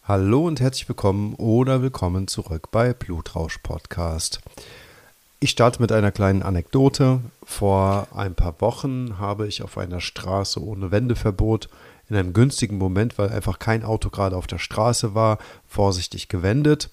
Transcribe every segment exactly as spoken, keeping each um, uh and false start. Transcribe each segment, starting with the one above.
Hallo und herzlich willkommen oder willkommen zurück bei Blutrausch Podcast. Ich starte mit einer kleinen Anekdote. Vor ein paar Wochen habe ich auf einer Straße ohne Wendeverbot in einem günstigen Moment, weil einfach kein Auto gerade auf der Straße war, vorsichtig gewendet.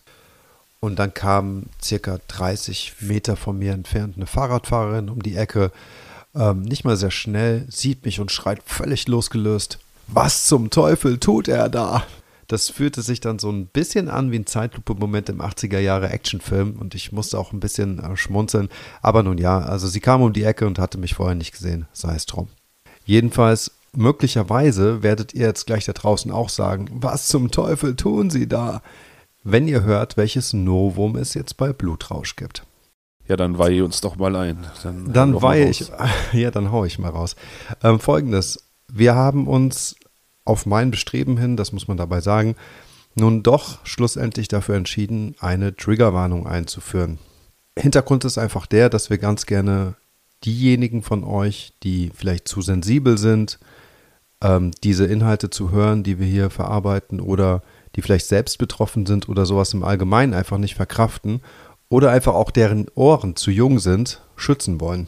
Und dann kam circa dreißig Meter von mir entfernt eine Fahrradfahrerin um die Ecke, ähm, nicht mal sehr schnell, sieht mich und schreit völlig losgelöst: Was zum Teufel tut er da? Das fühlte sich dann so ein bisschen an wie ein Zeitlupe-Moment im achtziger Jahre Actionfilm und ich musste auch ein bisschen äh, schmunzeln. Aber nun ja, also sie kam um die Ecke und hatte mich vorher nicht gesehen, sei es drum. Jedenfalls, möglicherweise werdet ihr jetzt gleich da draußen auch sagen: Was zum Teufel tun sie da? Wenn ihr hört, welches Novum es jetzt bei Blutrausch gibt. Ja, dann weihe uns doch mal ein. Dann, dann weihe ich, ja, dann hau ich mal raus. Ähm, Folgendes, wir haben uns auf mein Bestreben hin, das muss man dabei sagen, nun doch schlussendlich dafür entschieden, eine Triggerwarnung einzuführen. Hintergrund ist einfach der, dass wir ganz gerne diejenigen von euch, die vielleicht zu sensibel sind, ähm, diese Inhalte zu hören, die wir hier verarbeiten, oder die vielleicht selbst betroffen sind oder sowas im Allgemeinen einfach nicht verkraften oder einfach auch deren Ohren zu jung sind, schützen wollen.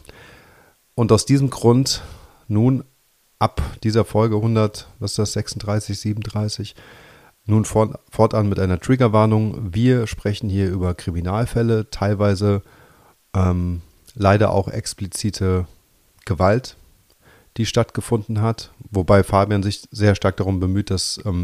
Und aus diesem Grund nun ab dieser Folge hundert, was ist das, sechsunddreißig, siebenunddreißig, nun fort, fortan mit einer Triggerwarnung. Wir sprechen hier über Kriminalfälle, teilweise ähm, leider auch explizite Gewalt, die stattgefunden hat, wobei Fabian sich sehr stark darum bemüht, das ähm,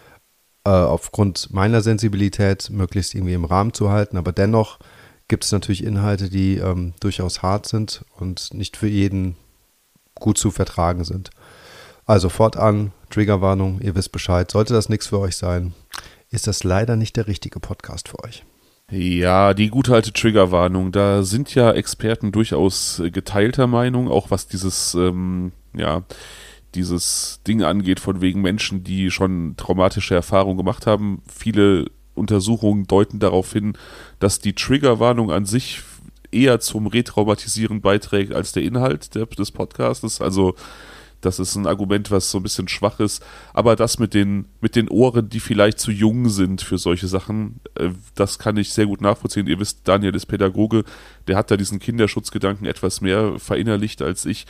äh, aufgrund meiner Sensibilität möglichst irgendwie im Rahmen zu halten, aber dennoch gibt es natürlich Inhalte, die ähm, durchaus hart sind und nicht für jeden gut zu vertragen sind. Also fortan, Triggerwarnung, ihr wisst Bescheid. Sollte das nichts für euch sein, ist das leider nicht der richtige Podcast für euch. Ja, die gute alte Triggerwarnung, da sind ja Experten durchaus geteilter Meinung, auch was dieses, ähm, ja, dieses Ding angeht, von wegen Menschen, die schon traumatische Erfahrungen gemacht haben. Viele Untersuchungen deuten darauf hin, dass die Triggerwarnung an sich eher zum Retraumatisieren beiträgt als der Inhalt der, des Podcasts. Also das ist ein Argument, was so ein bisschen schwach ist. Aber das mit den, mit den Ohren, die vielleicht zu jung sind für solche Sachen, äh, das kann ich sehr gut nachvollziehen. Ihr wisst, Daniel ist Pädagoge, der hat da diesen Kinderschutzgedanken etwas mehr verinnerlicht als ich.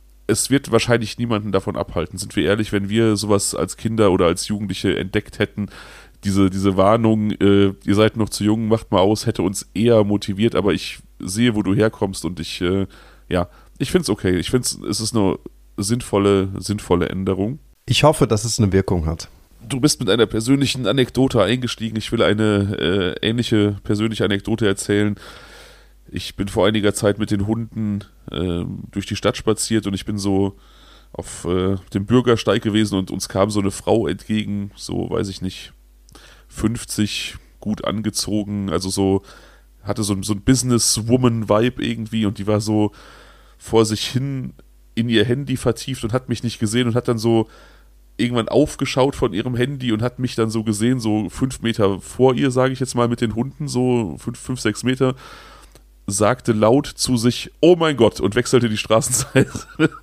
Es wird wahrscheinlich niemanden davon abhalten, sind wir ehrlich, wenn wir sowas als Kinder oder als Jugendliche entdeckt hätten. Diese, diese Warnung, äh, ihr seid noch zu jung, macht mal aus, hätte uns eher motiviert, aber ich sehe, wo du herkommst und ich, äh, ja, ich finde es okay. Ich finde es ist eine sinnvolle, sinnvolle Änderung. Ich hoffe, dass es eine Wirkung hat. Du bist mit einer persönlichen Anekdote eingestiegen. Ich will eine äh, ähnliche persönliche Anekdote erzählen. Ich bin vor einiger Zeit mit den Hunden äh, durch die Stadt spaziert und ich bin so auf äh, dem Bürgersteig gewesen und uns kam so eine Frau entgegen, so, weiß ich nicht, fünfzig, gut angezogen, also so, hatte so, so ein Businesswoman-Vibe irgendwie und die war so vor sich hin in ihr Handy vertieft und hat mich nicht gesehen und hat dann so irgendwann aufgeschaut von ihrem Handy und hat mich dann so gesehen, so fünf Meter vor ihr, sage ich jetzt mal, mit den Hunden, so fünf, fünf, sechs Meter, sagte laut zu sich: Oh mein Gott, und wechselte die Straßenseite.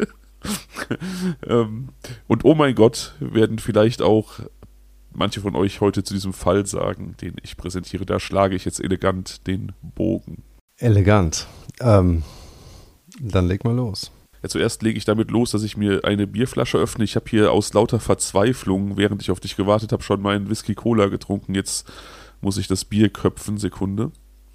ähm, und oh mein Gott werden vielleicht auch manche von euch heute zu diesem Fall sagen, den ich präsentiere. Da schlage ich jetzt elegant den Bogen. Elegant. Ähm, dann leg mal los. Ja, zuerst lege ich damit los, dass ich mir eine Bierflasche öffne. Ich habe hier aus lauter Verzweiflung, während ich auf dich gewartet habe, schon meinen Whisky-Cola getrunken. Jetzt muss ich das Bier köpfen. Sekunde.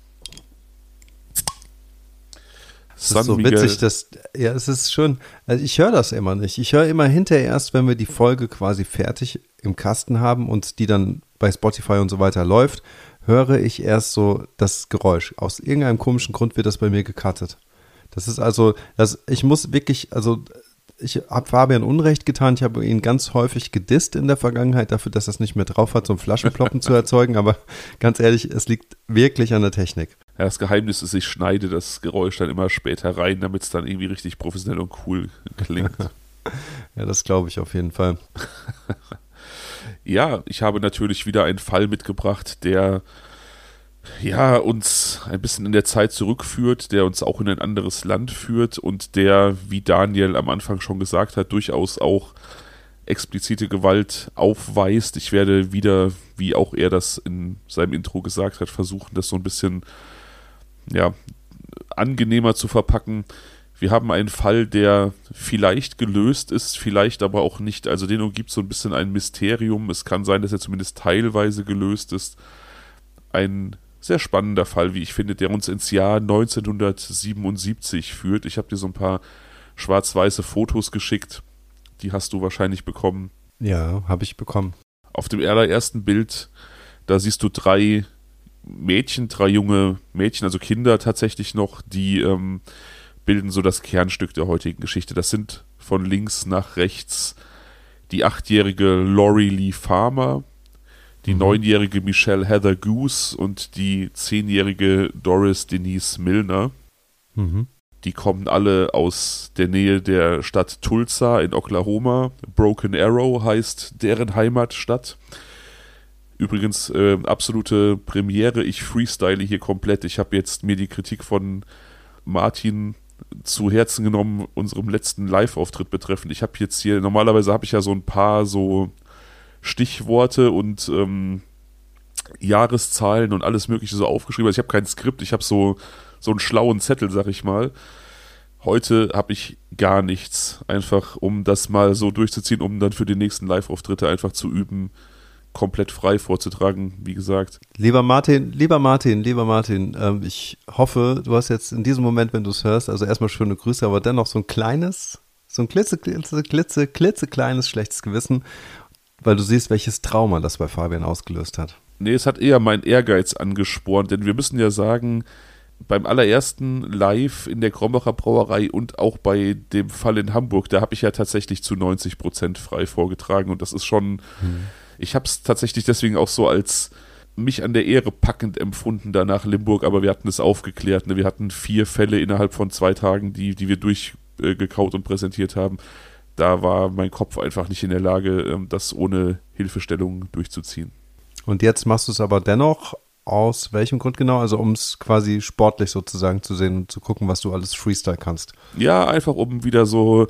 Das ist so witzig, dass, ja, es ist schon, also ich höre das immer nicht. Ich höre immer hinterher erst, wenn wir die Folge quasi fertig im Kasten haben und die dann bei Spotify und so weiter läuft, höre ich erst so das Geräusch. Aus irgendeinem komischen Grund wird das bei mir gecuttet. Das ist also, das, ich muss wirklich, also ich habe Fabian Unrecht getan, ich habe ihn ganz häufig gedisst in der Vergangenheit dafür, dass er es nicht mehr drauf hat, so ein Flaschenploppen zu erzeugen, aber ganz ehrlich, es liegt wirklich an der Technik. Ja, das Geheimnis ist, ich schneide das Geräusch dann immer später rein, damit es dann irgendwie richtig professionell und cool klingt. Ja, das glaube ich auf jeden Fall. Ja, ich habe natürlich wieder einen Fall mitgebracht, der ja uns ein bisschen in der Zeit zurückführt, der uns auch in ein anderes Land führt und der, wie Daniel am Anfang schon gesagt hat, durchaus auch explizite Gewalt aufweist. Ich werde wieder, wie auch er das in seinem Intro gesagt hat, versuchen, das so ein bisschen ja, angenehmer zu verpacken. Wir haben einen Fall, der vielleicht gelöst ist, vielleicht aber auch nicht. Also den umgibt so ein bisschen ein Mysterium. Es kann sein, dass er zumindest teilweise gelöst ist. Ein sehr spannender Fall, wie ich finde, der uns ins Jahr neunzehnhundertsiebenundsiebzig führt. Ich habe dir so ein paar schwarz-weiße Fotos geschickt. Die hast du wahrscheinlich bekommen. Ja, habe ich bekommen. Auf dem allerersten Bild, da siehst du drei Mädchen, drei junge Mädchen, also Kinder tatsächlich noch, die ähm, bilden so das Kernstück der heutigen Geschichte. Das sind von links nach rechts die achtjährige Laurie Lee Farmer, die mhm. neunjährige Michelle Heather Goose und die zehnjährige Doris Denise Milner. Mhm. Die kommen alle aus der Nähe der Stadt Tulsa in Oklahoma. Broken Arrow heißt deren Heimatstadt. Übrigens, äh, absolute Premiere. Ich freestyle hier komplett. Ich habe jetzt mir die Kritik von Martin zu Herzen genommen, unserem letzten Live-Auftritt betreffend. Ich habe jetzt hier, normalerweise habe ich ja so ein paar so Stichworte und ähm, Jahreszahlen und alles mögliche so aufgeschrieben. Also ich habe kein Skript, ich habe so, so einen schlauen Zettel, sag ich mal. Heute habe ich gar nichts, einfach um das mal so durchzuziehen, um dann für die nächsten Live-Auftritte einfach zu üben, komplett frei vorzutragen, wie gesagt. Lieber Martin, lieber Martin, lieber Martin, ähm, ich hoffe, du hast jetzt in diesem Moment, wenn du es hörst, also erstmal schöne Grüße, aber dennoch so ein kleines, so ein klitze, klitze, klitze, klitze kleines schlechtes Gewissen, weil du siehst, welches Trauma das bei Fabian ausgelöst hat. Nee, es hat eher meinen Ehrgeiz angespornt, denn wir müssen ja sagen, beim allerersten Live in der Krombacher Brauerei und auch bei dem Fall in Hamburg, da habe ich ja tatsächlich zu neunzig Prozent frei vorgetragen und das ist schon... Hm. Ich habe es tatsächlich deswegen auch so als mich an der Ehre packend empfunden danach Limburg, aber wir hatten es aufgeklärt. Ne? Wir hatten vier Fälle innerhalb von zwei Tagen, die, die wir durchgekaut äh, und präsentiert haben. Da war mein Kopf einfach nicht in der Lage, ähm, das ohne Hilfestellung durchzuziehen. Und jetzt machst du es aber dennoch aus welchem Grund genau? Also um es quasi sportlich sozusagen zu sehen und zu gucken, was du alles Freestyle kannst. Ja, einfach um wieder so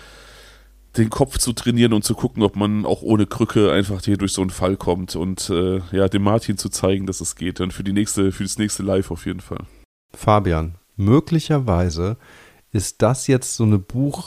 den Kopf zu trainieren und zu gucken, ob man auch ohne Krücke einfach hier durch so einen Fall kommt und äh, ja, dem Martin zu zeigen, dass es geht. Dann für die nächste, für das nächste Live auf jeden Fall. Fabian, möglicherweise ist das jetzt so eine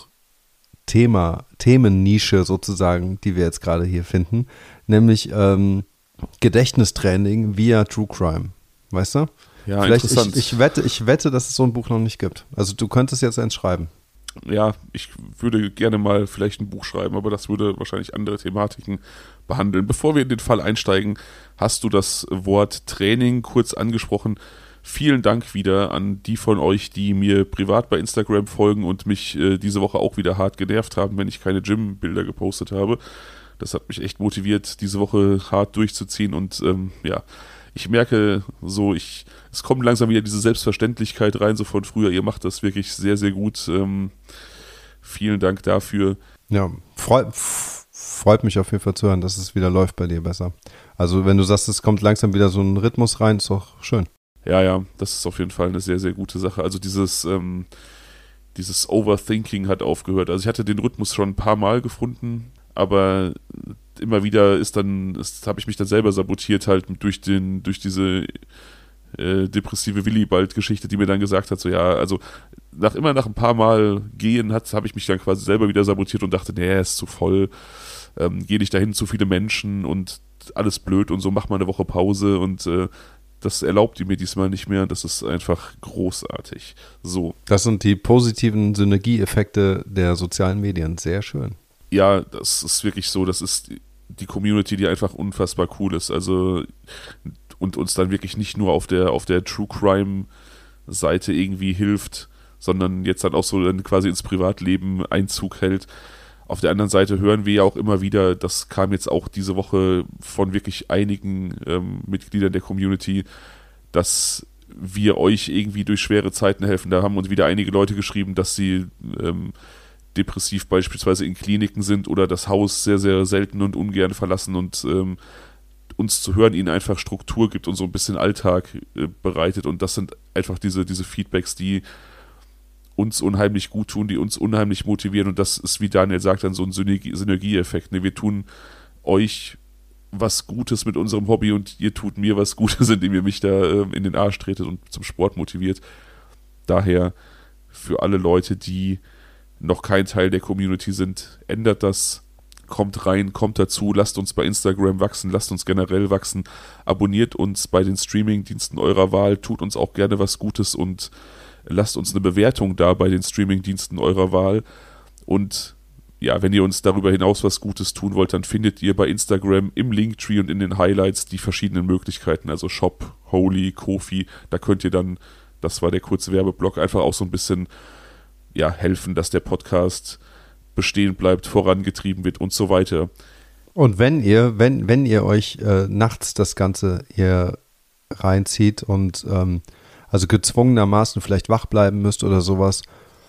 Buchthema, Themennische sozusagen, die wir jetzt gerade hier finden, nämlich ähm, Gedächtnistraining via True Crime. Weißt du? Ja, Vielleicht interessant. Ich, ich, wette, ich wette, dass es so ein Buch noch nicht gibt. Also du könntest jetzt eins schreiben. Ja, ich würde gerne mal vielleicht ein Buch schreiben, aber das würde wahrscheinlich andere Thematiken behandeln. Bevor wir in den Fall einsteigen, hast du das Wort Training kurz angesprochen. Vielen Dank wieder an die von euch, die mir privat bei Instagram folgen und mich äh, diese Woche auch wieder hart genervt haben, wenn ich keine Gym-Bilder gepostet habe. Das hat mich echt motiviert, diese Woche hart durchzuziehen und ähm, ja, ich merke so, ich, es kommt langsam wieder diese Selbstverständlichkeit rein, so von früher. Ihr macht das wirklich sehr, sehr gut. Ähm, vielen Dank dafür. Ja, freu, freut mich auf jeden Fall zu hören, dass es wieder läuft bei dir besser. Also wenn du sagst, es kommt langsam wieder so ein Rhythmus rein, ist doch schön. Ja, ja, das ist auf jeden Fall eine sehr, sehr gute Sache. Also dieses, ähm, dieses Overthinking hat aufgehört. Also ich hatte den Rhythmus schon ein paar Mal gefunden, aber immer wieder ist dann, habe ich mich dann selber sabotiert halt durch den, durch diese äh, depressive Willibald-Geschichte, die mir dann gesagt hat, so ja, also nach immer nach ein paar Mal gehen hat, habe ich mich dann quasi selber wieder sabotiert und dachte, nee, ist zu voll, ähm, geh nicht dahin, zu viele Menschen und alles blöd und so, mach mal eine Woche Pause und äh, das erlaubt die mir diesmal nicht mehr. Das ist einfach großartig. So. Das sind die positiven Synergieeffekte der sozialen Medien. Sehr schön. Ja, das ist wirklich so. Das ist die Community, die einfach unfassbar cool ist. Also und uns dann wirklich nicht nur auf der auf der True Crime Seite irgendwie hilft, sondern jetzt dann auch so dann quasi ins Privatleben Einzug hält. Auf der anderen Seite hören wir ja auch immer wieder, das kam jetzt auch diese Woche von wirklich einigen ähm, Mitgliedern der Community, dass wir euch irgendwie durch schwere Zeiten helfen. Da haben uns wieder einige Leute geschrieben, dass sie ähm, depressiv beispielsweise in Kliniken sind oder das Haus sehr, sehr selten und ungern verlassen und ähm, uns zu hören, ihnen einfach Struktur gibt und so ein bisschen Alltag äh, bereitet. Und das sind einfach diese, diese Feedbacks, die uns unheimlich gut tun, die uns unheimlich motivieren und das ist, wie Daniel sagt, dann so ein Synergie- Synergieeffekt. Ne? Wir tun euch was Gutes mit unserem Hobby und ihr tut mir was Gutes, indem ihr mich da äh, in den Arsch tretet und zum Sport motiviert. Daher für alle Leute, die noch kein Teil der Community sind, ändert das, kommt rein, kommt dazu, lasst uns bei Instagram wachsen, lasst uns generell wachsen, abonniert uns bei den Streamingdiensten eurer Wahl, tut uns auch gerne was Gutes und lasst uns eine Bewertung da bei den Streamingdiensten eurer Wahl und ja, wenn ihr uns darüber hinaus was Gutes tun wollt, dann findet ihr bei Instagram im Linktree und in den Highlights die verschiedenen Möglichkeiten, also Shop, Holy, Ko-fi, da könnt ihr dann, das war der kurze Werbeblock, einfach auch so ein bisschen ja, helfen, dass der Podcast bestehen bleibt, vorangetrieben wird und so weiter. Und wenn ihr, wenn, wenn ihr euch äh, nachts das Ganze hier reinzieht und ähm, also gezwungenermaßen vielleicht wach bleiben müsst oder sowas,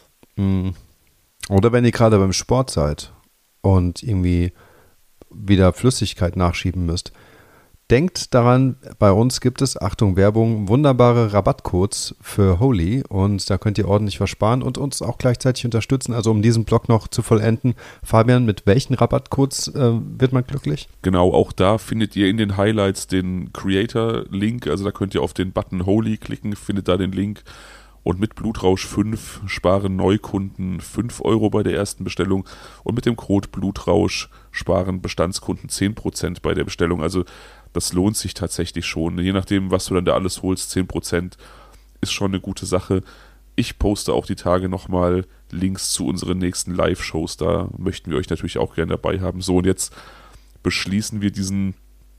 mh, oder wenn ihr gerade beim Sport seid und irgendwie wieder Flüssigkeit nachschieben müsst, denkt daran, bei uns gibt es, Achtung Werbung, wunderbare Rabattcodes für Holy und da könnt ihr ordentlich was sparen und uns auch gleichzeitig unterstützen. Also um diesen Blog noch zu vollenden. Fabian, mit welchen Rabattcodes äh, wird man glücklich? Genau, auch da findet ihr in den Highlights den Creator-Link, also da könnt ihr auf den Button Holy klicken, findet da den Link. Und mit Blutrausch fünf sparen Neukunden fünf Euro bei der ersten Bestellung und mit dem Code Blutrausch sparen Bestandskunden zehn Prozent bei der Bestellung. Also das lohnt sich tatsächlich schon. Je nachdem, was du dann da alles holst, zehn Prozent ist schon eine gute Sache. Ich poste auch die Tage nochmal Links zu unseren nächsten Live-Shows. Da möchten wir euch natürlich auch gerne dabei haben. So, und jetzt beschließen wir diesen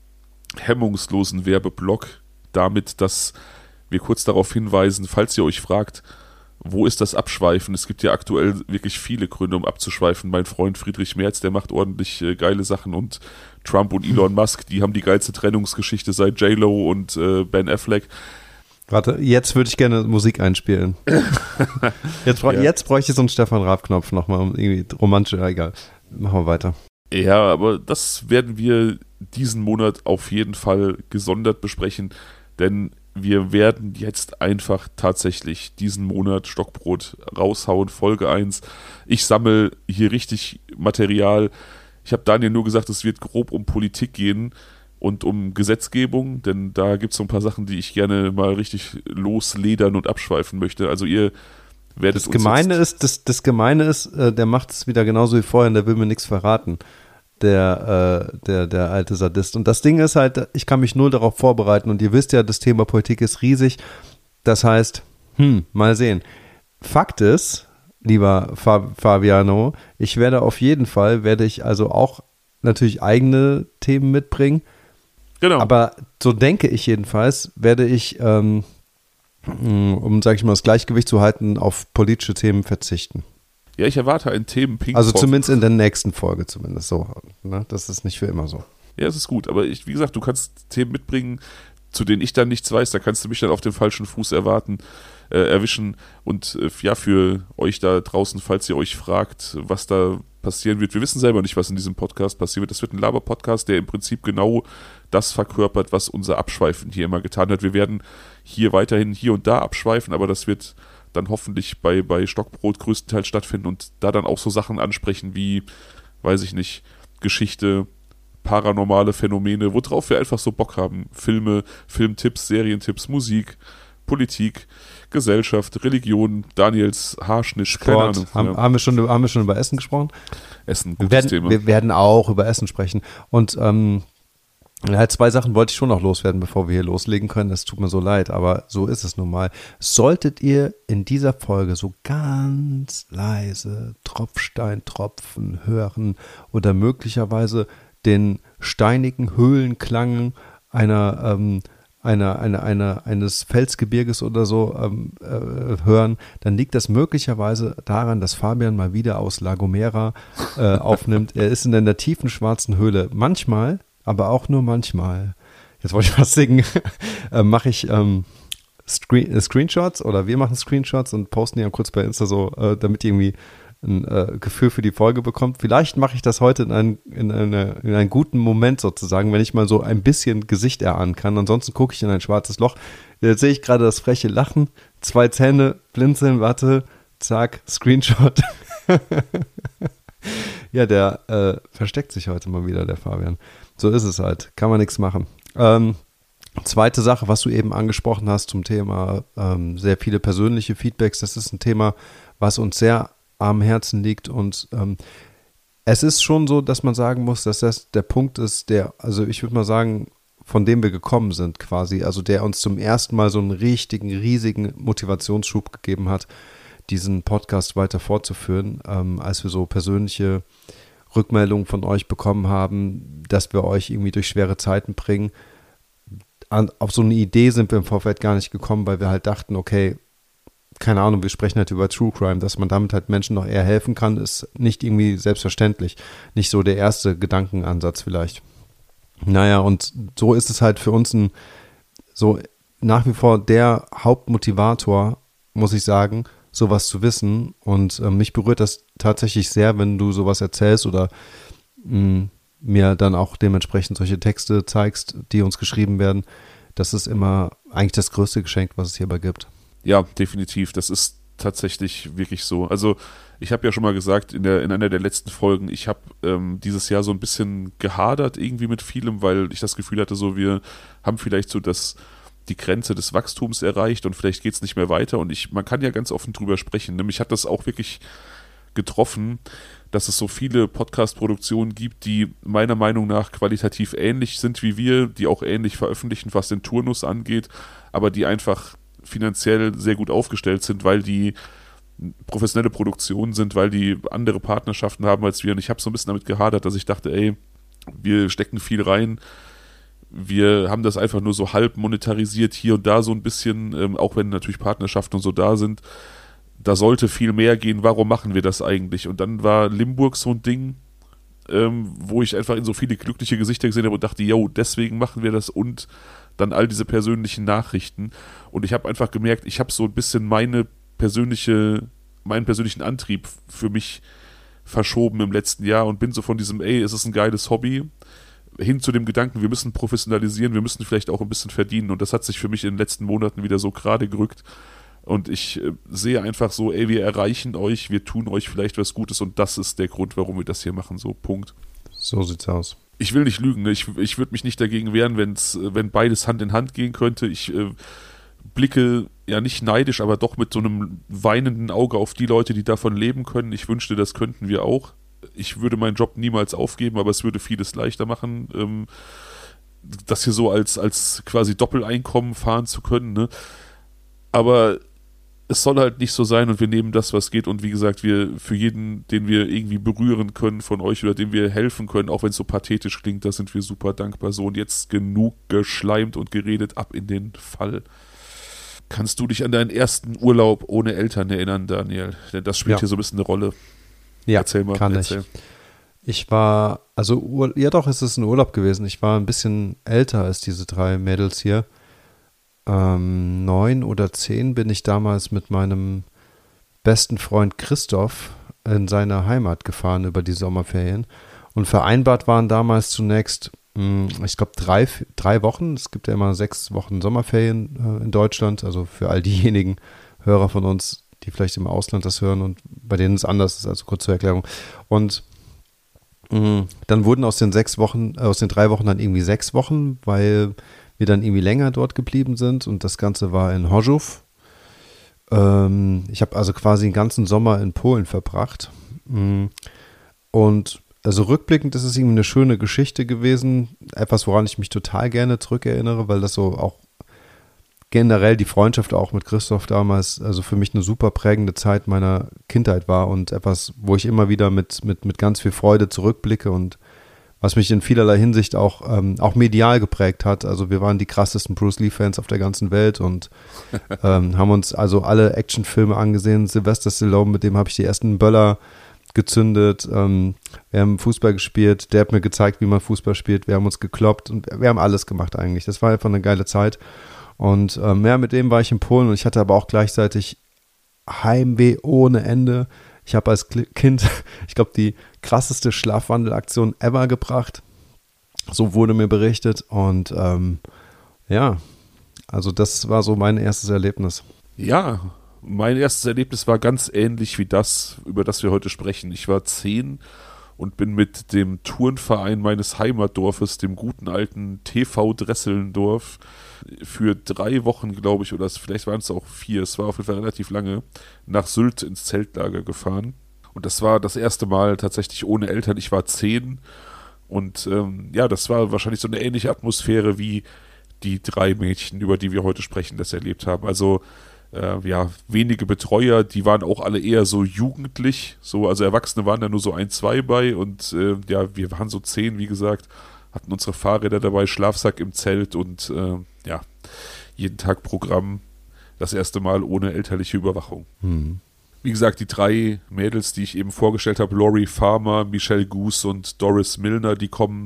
hemmungslosen Werbeblock damit, dass wir kurz darauf hinweisen, falls ihr euch fragt, wo ist das Abschweifen? Es gibt ja aktuell wirklich viele Gründe, um abzuschweifen. Mein Freund Friedrich Merz, der macht ordentlich äh, geile Sachen und Trump und Elon Musk, die haben die geilste Trennungsgeschichte seit J-Lo und äh, Ben Affleck. Warte, jetzt würde ich gerne Musik einspielen. jetzt, bra- ja. jetzt bräuchte ich so einen Stefan Raab-Knopf nochmal, um irgendwie romantisch, ja, egal. Machen wir weiter. Ja, aber das werden wir diesen Monat auf jeden Fall gesondert besprechen, denn wir werden jetzt einfach tatsächlich diesen Monat Stockbrot raushauen, Folge eins. Ich sammle hier richtig Material. Ich habe Daniel nur gesagt, es wird grob um Politik gehen und um Gesetzgebung, denn da gibt es so ein paar Sachen, die ich gerne mal richtig losledern und abschweifen möchte. Also ihr werdet das Gemeine uns ist, das, das Gemeine ist, äh, der macht es wieder genauso wie vorher und der will mir nichts verraten. Der, äh, der, der alte Sadist. Und das Ding ist halt, ich kann mich null darauf vorbereiten und ihr wisst ja, das Thema Politik ist riesig. Das heißt, hm, mal sehen. Fakt ist, lieber Fab- Fabiano, ich werde auf jeden Fall, werde ich also auch natürlich eigene Themen mitbringen. Genau. Aber so denke ich jedenfalls, werde ich, ähm, um, sag ich mal, das Gleichgewicht zu halten, auf politische Themen verzichten. Ja, ich erwarte einen Themen-Ping-Pong. Also zumindest in der nächsten Folge zumindest so. Ne? Das ist nicht für immer so. Ja, es ist gut. Aber ich, wie gesagt, du kannst Themen mitbringen, zu denen ich dann nichts weiß. Da kannst du mich dann auf dem falschen Fuß erwarten, äh, erwischen. Und äh, ja, für euch da draußen, falls ihr euch fragt, was da passieren wird. Wir wissen selber nicht, was in diesem Podcast passieren wird. Das wird ein Laber-Podcast, der im Prinzip genau das verkörpert, was unser Abschweifen hier immer getan hat. Wir werden hier weiterhin hier und da abschweifen, aber das wird dann hoffentlich bei, bei Stockbrot größtenteils stattfinden und da dann auch so Sachen ansprechen wie, weiß ich nicht, Geschichte, paranormale Phänomene, worauf wir einfach so Bock haben. Filme, Filmtipps, Serientipps, Musik, Politik, Gesellschaft, Religion, Daniels Haarschnitt, Sport. keine Ahnung. Haben, Ja. haben, wir schon, haben wir schon über Essen gesprochen? Essen, Wir gutes werden, Thema. wir werden auch über Essen sprechen. Und ähm, ja, zwei Sachen wollte ich schon noch loswerden, bevor wir hier loslegen können. Es tut mir so leid, aber so ist es nun mal. Solltet ihr in dieser Folge so ganz leise Tropfsteintropfen hören oder möglicherweise den steinigen Höhlenklang einer, ähm, einer, einer, einer, eines Felsgebirges oder so ähm, äh, hören, dann liegt das möglicherweise daran, dass Fabian mal wieder aus La Gomera äh, aufnimmt. Er ist in einer tiefen schwarzen Höhle. Manchmal, aber auch nur manchmal, jetzt wollte ich was singen, äh, mache ich ähm, Screen, äh, Screenshots oder wir machen Screenshots und posten die dann kurz bei Insta so, äh, damit ihr irgendwie ein äh, Gefühl für die Folge bekommt. Vielleicht mache ich das heute in, ein, in, eine, in einen guten Moment sozusagen, wenn ich mal so ein bisschen Gesicht erahnen kann. Ansonsten gucke ich in ein schwarzes Loch. Jetzt sehe ich gerade das freche Lachen, zwei Zähne blinzeln, warte, zack, Screenshot. Ja, der äh, versteckt sich heute mal wieder, der Fabian. So ist es halt, kann man nichts machen. Ähm, zweite Sache, was du eben angesprochen hast zum Thema ähm, sehr viele persönliche Feedbacks, das ist ein Thema, was uns sehr am Herzen liegt und ähm, es ist schon so, dass man sagen muss, dass das der Punkt ist, der, also ich würde mal sagen, von dem wir gekommen sind quasi, also der uns zum ersten Mal so einen richtigen, riesigen Motivationsschub gegeben hat, diesen Podcast weiter fortzuführen, ähm, als wir so persönliche Rückmeldungen von euch bekommen haben, dass wir euch irgendwie durch schwere Zeiten bringen. An, auf so eine Idee sind wir im Vorfeld gar nicht gekommen, weil wir halt dachten, okay, keine Ahnung, wir sprechen halt über True Crime, dass man damit halt Menschen noch eher helfen kann, ist nicht irgendwie selbstverständlich. Nicht so der erste Gedankenansatz vielleicht. Naja, und so ist es halt für uns ein, so nach wie vor der Hauptmotivator, muss ich sagen, sowas zu wissen. Und äh, mich berührt das tatsächlich sehr, wenn du sowas erzählst oder mh, mir dann auch dementsprechend solche Texte zeigst, die uns geschrieben werden. Das ist immer eigentlich das größte Geschenk, was es hierbei gibt. Ja, definitiv. Das ist tatsächlich wirklich so. Also ich habe ja schon mal gesagt in, der, in einer der letzten Folgen, ich habe ähm, dieses Jahr so ein bisschen gehadert irgendwie mit vielem, weil ich das Gefühl hatte, so wir haben vielleicht so das, die Grenze des Wachstums erreicht und vielleicht geht es nicht mehr weiter. Und ich, man kann ja ganz offen drüber sprechen. Nämlich hat das auch wirklich getroffen, dass es so viele Podcast-Produktionen gibt, die meiner Meinung nach qualitativ ähnlich sind wie wir, die auch ähnlich veröffentlichen, was den Turnus angeht, aber die einfach finanziell sehr gut aufgestellt sind, weil die professionelle Produktionen sind, weil die andere Partnerschaften haben als wir. Und ich habe so ein bisschen damit gehadert, dass ich dachte, ey, wir stecken viel rein, wir haben das einfach nur so halb monetarisiert, hier und da so ein bisschen, ähm, auch wenn natürlich Partnerschaften und so da sind, da sollte viel mehr gehen, warum machen wir das eigentlich? Und dann war Limburg so ein Ding, ähm, wo ich einfach in so viele glückliche Gesichter gesehen habe und dachte, yo, deswegen machen wir das und dann all diese persönlichen Nachrichten. Und ich habe einfach gemerkt, ich habe so ein bisschen meine persönliche, meinen persönlichen Antrieb für mich verschoben im letzten Jahr und bin so von diesem, ey, es ist ein geiles Hobby, hin zu dem Gedanken, wir müssen professionalisieren, wir müssen vielleicht auch ein bisschen verdienen. Und das hat sich für mich in den letzten Monaten wieder so gerade gerückt. Und ich äh, sehe einfach so, ey, wir erreichen euch, wir tun euch vielleicht was Gutes und das ist der Grund, warum wir das hier machen, so, Punkt. So sieht's aus. Ich will nicht lügen, ne? ich, ich würde mich nicht dagegen wehren, wenn's, wenn beides Hand in Hand gehen könnte. Ich äh, blicke ja nicht neidisch, aber doch mit so einem weinenden Auge auf die Leute, die davon leben können. Ich wünschte, das könnten wir auch. Ich würde meinen Job niemals aufgeben, aber es würde vieles leichter machen, ähm, das hier so als, als quasi Doppeleinkommen fahren zu können, ne? Aber es soll halt nicht so sein und wir nehmen das, was geht und wie gesagt, wir für jeden, den wir irgendwie berühren können von euch oder dem wir helfen können, auch wenn es so pathetisch klingt, da sind wir super dankbar. So, und jetzt genug geschleimt und geredet, ab in den Fall. Kannst du dich an deinen ersten Urlaub ohne Eltern erinnern, Daniel? Denn das spielt Ja. hier so ein bisschen eine Rolle. Ja, erzähl mal, kann erzähl. ich. Ich war, also, Ur- ja doch, es ist ein Urlaub gewesen. Ich war ein bisschen älter als diese drei Mädels hier. Ähm, neun oder zehn bin ich damals mit meinem besten Freund Christoph in seine Heimat gefahren über die Sommerferien. Und vereinbart waren damals zunächst, mh, ich glaube, drei, drei Wochen. Es gibt ja immer sechs Wochen Sommerferien äh, in Deutschland. Also für all diejenigen Hörer von uns, die vielleicht im Ausland das hören und bei denen es anders ist, also kurz zur Erklärung. Und mh, dann wurden aus den sechs Wochen, äh, aus den drei Wochen dann irgendwie sechs Wochen, weil wir dann irgendwie länger dort geblieben sind und das Ganze war in Chorzów. Ähm, ich habe also quasi den ganzen Sommer in Polen verbracht. Und also rückblickend ist es irgendwie eine schöne Geschichte gewesen, etwas, woran ich mich total gerne zurückerinnere, weil das so auch generell die Freundschaft auch mit Christoph damals, also für mich eine super prägende Zeit meiner Kindheit war und etwas, wo ich immer wieder mit, mit, mit ganz viel Freude zurückblicke und was mich in vielerlei Hinsicht auch, ähm, auch medial geprägt hat. Also wir waren die krassesten Bruce Lee-Fans auf der ganzen Welt und ähm, haben uns also alle Actionfilme angesehen. Sylvester Stallone, mit dem habe ich die ersten Böller gezündet. Ähm, wir haben Fußball gespielt. Der hat mir gezeigt, wie man Fußball spielt. Wir haben uns gekloppt und wir haben alles gemacht eigentlich. Das war einfach eine geile Zeit. Und ähm, ja, mit dem war ich in Polen und ich hatte aber auch gleichzeitig Heimweh ohne Ende. Ich habe als Kind, ich glaube, die krasseste Schlafwandelaktion ever gebracht. So wurde mir berichtet. Und ähm, ja, also das war so mein erstes Erlebnis. Ja, Mein erstes Erlebnis war ganz ähnlich wie das, über das wir heute sprechen. Ich war zehn und bin mit dem Turnverein meines Heimatdorfes, dem guten alten T V Dresselndorf, für drei Wochen, glaube ich, oder vielleicht waren es auch vier, es war auf jeden Fall relativ lange, nach Sylt ins Zeltlager gefahren. Und das war das erste Mal tatsächlich ohne Eltern. Ich war zehn und ähm, ja, das war wahrscheinlich so eine ähnliche Atmosphäre wie die drei Mädchen, über die wir heute sprechen, das erlebt haben. Also äh, ja, wenige Betreuer, die waren auch alle eher so jugendlich, so, also Erwachsene waren da nur so ein, zwei bei und äh, ja, wir waren so zehn, wie gesagt, hatten unsere Fahrräder dabei, Schlafsack im Zelt und äh, ja, jeden Tag Programm, das erste Mal ohne elterliche Überwachung. Hm. Wie gesagt, die drei Mädels, die ich eben vorgestellt habe, Lori Farmer, Michelle Goose und Doris Milner, die kommen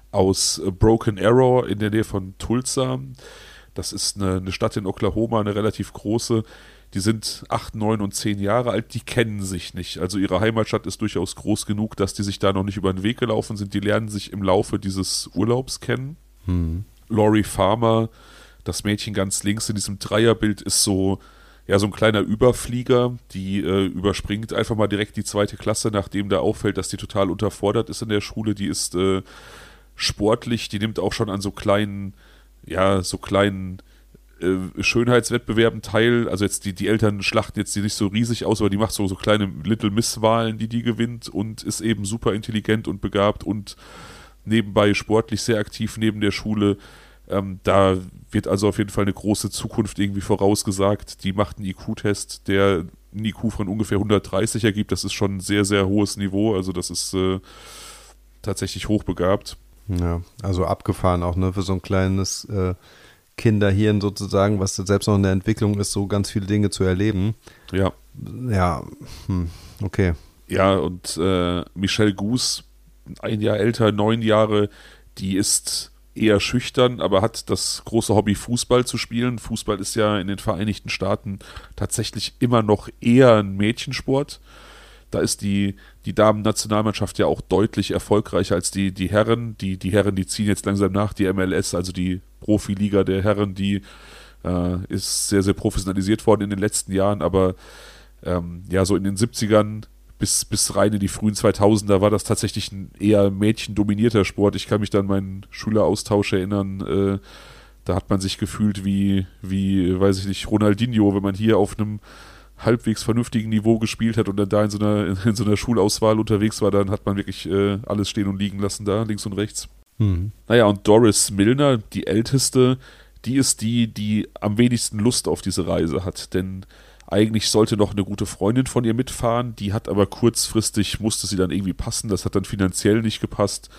aus Broken Arrow in der Nähe von Tulsa. Das ist eine, eine Stadt in Oklahoma, eine relativ große. Die sind acht, neun und zehn Jahre alt, die kennen sich nicht. Also ihre Heimatstadt ist durchaus groß genug, dass die sich da noch nicht über den Weg gelaufen sind. Die lernen sich im Laufe dieses Urlaubs kennen. Hm. Lori Farmer, das Mädchen ganz links in diesem Dreierbild, ist so, ja, so ein kleiner Überflieger, die äh, überspringt einfach mal direkt die zweite Klasse, nachdem da auffällt, dass die total unterfordert ist in der Schule. Die ist äh, sportlich, die nimmt auch schon an so kleinen, ja, so kleinen äh, Schönheitswettbewerben teil. Also jetzt die, die Eltern schlachten jetzt die nicht so riesig aus, aber die macht so, so kleine Little Miss-Wahlen, die die gewinnt und ist eben super intelligent und begabt und nebenbei sportlich sehr aktiv neben der Schule. Ähm, da wird also auf jeden Fall eine große Zukunft irgendwie vorausgesagt. Die macht einen I Q-Test, der einen I Q von ungefähr hundertdreißig ergibt. Das ist schon ein sehr, sehr hohes Niveau. Also das ist äh, tatsächlich hochbegabt. Ja, also abgefahren auch, ne, für so ein kleines äh, Kinderhirn sozusagen, was selbst noch in der Entwicklung ist, so ganz viele Dinge zu erleben. Ja. Ja, hm, okay. Ja, und äh, Michelle Goose, ein Jahr älter, neun Jahre, die ist eher schüchtern, aber hat das große Hobby, Fußball zu spielen. Fußball ist ja in den Vereinigten Staaten tatsächlich immer noch eher ein Mädchensport. Da ist die, die Damen-Nationalmannschaft ja auch deutlich erfolgreicher als die, die Herren. Die, die Herren, die ziehen jetzt langsam nach. Die M L S, also die Profiliga der Herren, die äh, ist sehr, sehr professionalisiert worden in den letzten Jahren. Aber ähm, ja, so in den siebzigern bis, bis rein in die frühen zweitausender war das tatsächlich ein eher mädchendominierter Sport. Ich kann mich da an meinen Schüleraustausch erinnern. Äh, da hat man sich gefühlt wie, wie, weiß ich nicht, Ronaldinho, wenn man hier auf einem halbwegs vernünftigen Niveau gespielt hat und dann da in so einer, in so einer Schulauswahl unterwegs war, dann hat man wirklich äh, alles stehen und liegen lassen da, links und rechts. Mhm. Naja, und Doris Milner, die Älteste, die ist die, die am wenigsten Lust auf diese Reise hat, denn eigentlich sollte noch eine gute Freundin von ihr mitfahren, die hat aber kurzfristig, musste sie dann irgendwie passen, das hat dann finanziell nicht gepasst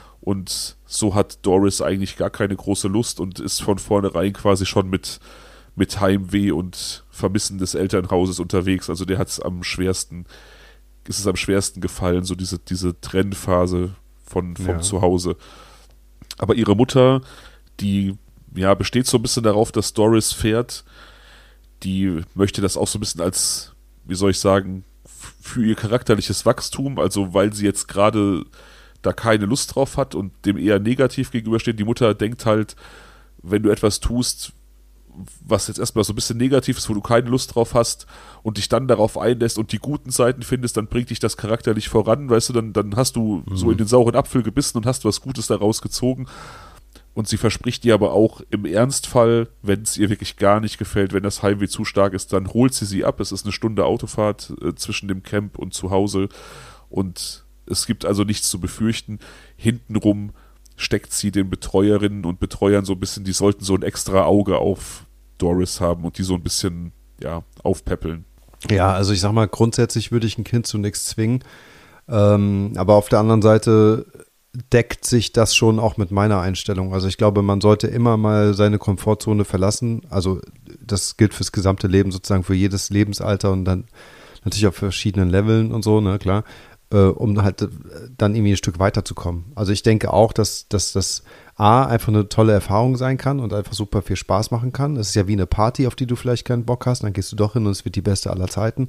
und so hat Doris eigentlich gar keine große Lust und ist von vornherein quasi schon mit mit Heimweh und Vermissen des Elternhauses unterwegs. Also der hat es am schwersten, ist es am schwersten gefallen, so diese, diese Trennphase von, vom Ja. Zuhause. Aber ihre Mutter, die ja besteht so ein bisschen darauf, dass Doris fährt, die möchte das auch so ein bisschen als, wie soll ich sagen, f- für ihr charakterliches Wachstum, also weil sie jetzt gerade da keine Lust drauf hat und dem eher negativ gegenübersteht. Die Mutter denkt halt, wenn du etwas tust, was jetzt erstmal so ein bisschen negativ ist, wo du keine Lust drauf hast und dich dann darauf einlässt und die guten Seiten findest, dann bringt dich das charakterlich voran, weißt du, dann, dann hast du Mhm. so in den sauren Apfel gebissen und hast was Gutes daraus gezogen. Und sie verspricht dir aber auch im Ernstfall, wenn es ihr wirklich gar nicht gefällt, wenn das Heimweh zu stark ist, dann holt sie sie ab. Es ist eine Stunde Autofahrt äh, zwischen dem Camp und zu Hause und es gibt also nichts zu befürchten. Hintenrum steckt sie den Betreuerinnen und Betreuern so ein bisschen, die sollten so ein extra Auge auf Doris haben und die so ein bisschen, ja, aufpäppeln. Ja, also ich sag mal, grundsätzlich würde ich ein Kind zu nichts zwingen. Ähm, aber auf der anderen Seite deckt sich das schon auch mit meiner Einstellung. Also ich glaube, man sollte immer mal seine Komfortzone verlassen. Also das gilt fürs gesamte Leben, sozusagen für jedes Lebensalter und dann natürlich auf verschiedenen Leveln und so, ne, klar. Um halt dann irgendwie ein Stück weiterzukommen. Also ich denke auch, dass, dass das A einfach eine tolle Erfahrung sein kann und einfach super viel Spaß machen kann. Es ist ja wie eine Party, auf die du vielleicht keinen Bock hast, dann gehst du doch hin und es wird die beste aller Zeiten.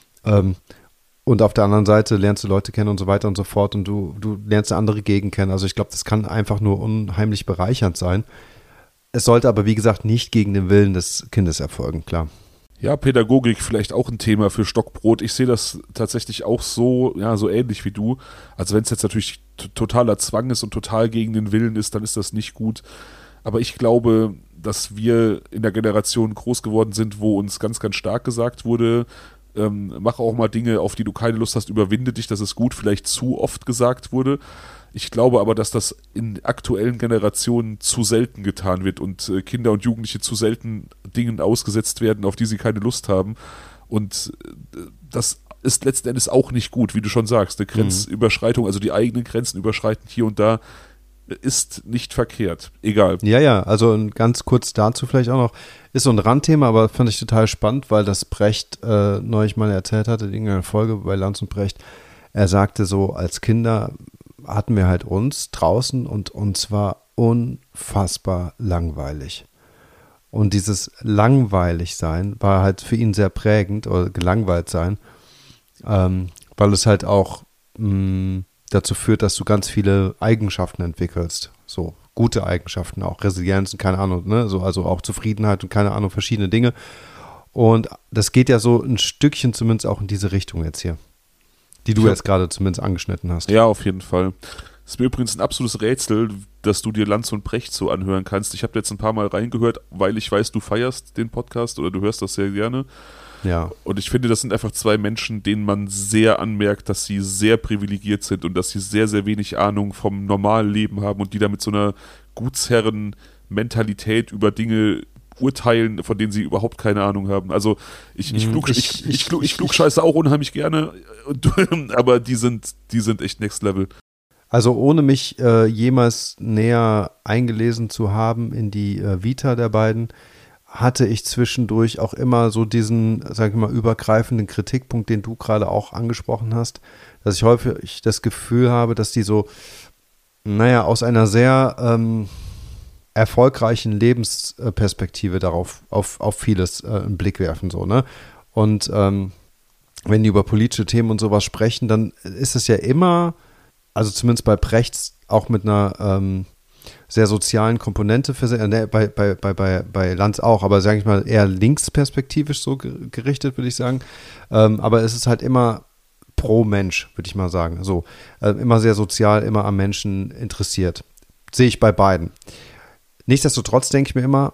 Und auf der anderen Seite lernst du Leute kennen und so weiter und so fort und du, du lernst eine andere Gegend kennen. Also ich glaube, das kann einfach nur unheimlich bereichernd sein. Es sollte aber, wie gesagt, nicht gegen den Willen des Kindes erfolgen, klar. Ja, Pädagogik vielleicht auch ein Thema für Stockbrot. Ich sehe das tatsächlich auch so, ja, so ähnlich wie du. Also wenn es jetzt natürlich t- totaler Zwang ist und total gegen den Willen ist, dann ist das nicht gut. Aber ich glaube, dass wir in der Generation groß geworden sind, wo uns ganz, ganz stark gesagt wurde, ähm, mach auch mal Dinge, auf die du keine Lust hast, überwinde dich, das ist gut, vielleicht zu oft gesagt wurde. Ich glaube aber, dass das in aktuellen Generationen zu selten getan wird und äh, Kinder und Jugendliche zu selten Dingen ausgesetzt werden, auf die sie keine Lust haben. Und äh, das ist letzten Endes auch nicht gut, wie du schon sagst. Eine Grenzüberschreitung, also die eigenen Grenzen überschreiten hier und da, ist nicht verkehrt. Egal. Ja, ja, also ganz kurz dazu vielleicht auch noch, ist so ein Randthema, aber fand ich total spannend, weil das Brecht äh, neulich mal erzählt hatte, in irgendeiner Folge bei Lanz und Brecht. Er sagte so, als Kinder hatten wir halt uns draußen und uns war unfassbar langweilig. Und dieses langweilig sein war halt für ihn sehr prägend oder gelangweilt sein, ähm, weil es halt auch mh, dazu führt, dass du ganz viele Eigenschaften entwickelst. So gute Eigenschaften, auch Resilienz und keine Ahnung, ne? So, also auch Zufriedenheit und keine Ahnung, verschiedene Dinge. Und das geht ja so ein Stückchen zumindest auch in diese Richtung jetzt hier, die du Ja. jetzt gerade zumindest angeschnitten hast. Ja, auf jeden Fall. Es ist mir übrigens ein absolutes Rätsel, dass du dir Lanz und Brecht so anhören kannst. Ich habe jetzt ein paar Mal reingehört, weil ich weiß, du feierst den Podcast oder du hörst das sehr gerne. Ja. Und ich finde, das sind einfach zwei Menschen, denen man sehr anmerkt, dass sie sehr privilegiert sind und dass sie sehr, sehr wenig Ahnung vom normalen Leben haben und die da mit so einer Gutsherren-Mentalität über Dinge urteilen, von denen sie überhaupt keine Ahnung haben. Also ich, ich, klug, ich, ich, ich, klug, ich klugscheiße auch unheimlich gerne, aber die sind, die sind echt next level. Also ohne mich äh, jemals näher eingelesen zu haben in die äh, Vita der beiden, hatte ich zwischendurch auch immer so diesen, sag ich mal, übergreifenden Kritikpunkt, den du gerade auch angesprochen hast, dass ich häufig das Gefühl habe, dass die so, naja, aus einer sehr ähm, erfolgreichen Lebensperspektive darauf auf, auf vieles äh, einen Blick werfen, so, ne? Und ähm, wenn die über politische Themen und sowas sprechen, dann ist es ja immer, also zumindest bei Brecht, auch mit einer ähm, sehr sozialen Komponente für äh, bei, bei, bei, bei, bei Lanz auch, aber sage ich mal eher linksperspektivisch so gerichtet, würde ich sagen. Ähm, aber es ist halt immer pro Mensch, würde ich mal sagen. So, äh, immer sehr sozial, immer am Menschen interessiert. Sehe ich bei beiden. Nichtsdestotrotz denke ich mir immer,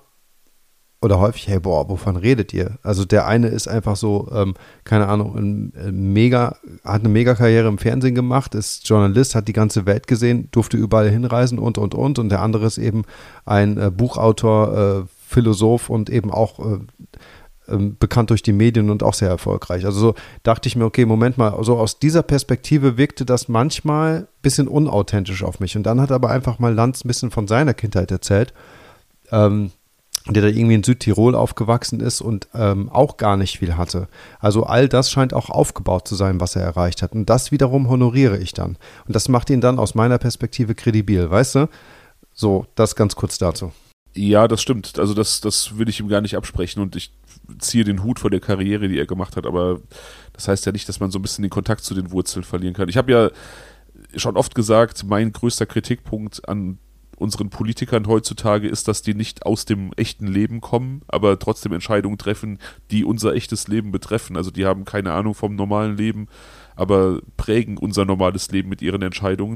oder häufig, hey, boah, wovon redet ihr? Also der eine ist einfach so, ähm, keine Ahnung, ein, ein mega, hat eine Mega-Karriere im Fernsehen gemacht, ist Journalist, hat die ganze Welt gesehen, durfte überall hinreisen und, und, und. Und der andere ist eben ein äh, Buchautor, äh, Philosoph und eben auch äh, äh, bekannt durch die Medien und auch sehr erfolgreich. Also so dachte ich mir, okay, Moment mal, so aus dieser Perspektive wirkte das manchmal ein bisschen unauthentisch auf mich. Und dann hat aber einfach mal Lanz ein bisschen von seiner Kindheit erzählt, ähm, der da irgendwie in Südtirol aufgewachsen ist und ähm, auch gar nicht viel hatte. Also all das scheint auch aufgebaut zu sein, was er erreicht hat. Und das wiederum honoriere ich dann. Und das macht ihn dann aus meiner Perspektive kredibil, weißt du? So, das ganz kurz dazu. Ja, das stimmt. Also das, das will ich ihm gar nicht absprechen und ich ziehe den Hut vor der Karriere, die er gemacht hat, aber das heißt ja nicht, dass man so ein bisschen den Kontakt zu den Wurzeln verlieren kann. Ich habe ja schon oft gesagt, mein größter Kritikpunkt an unseren Politikern heutzutage ist, dass die nicht aus dem echten Leben kommen, aber trotzdem Entscheidungen treffen, die unser echtes Leben betreffen. Also die haben keine Ahnung vom normalen Leben, aber prägen unser normales Leben mit ihren Entscheidungen.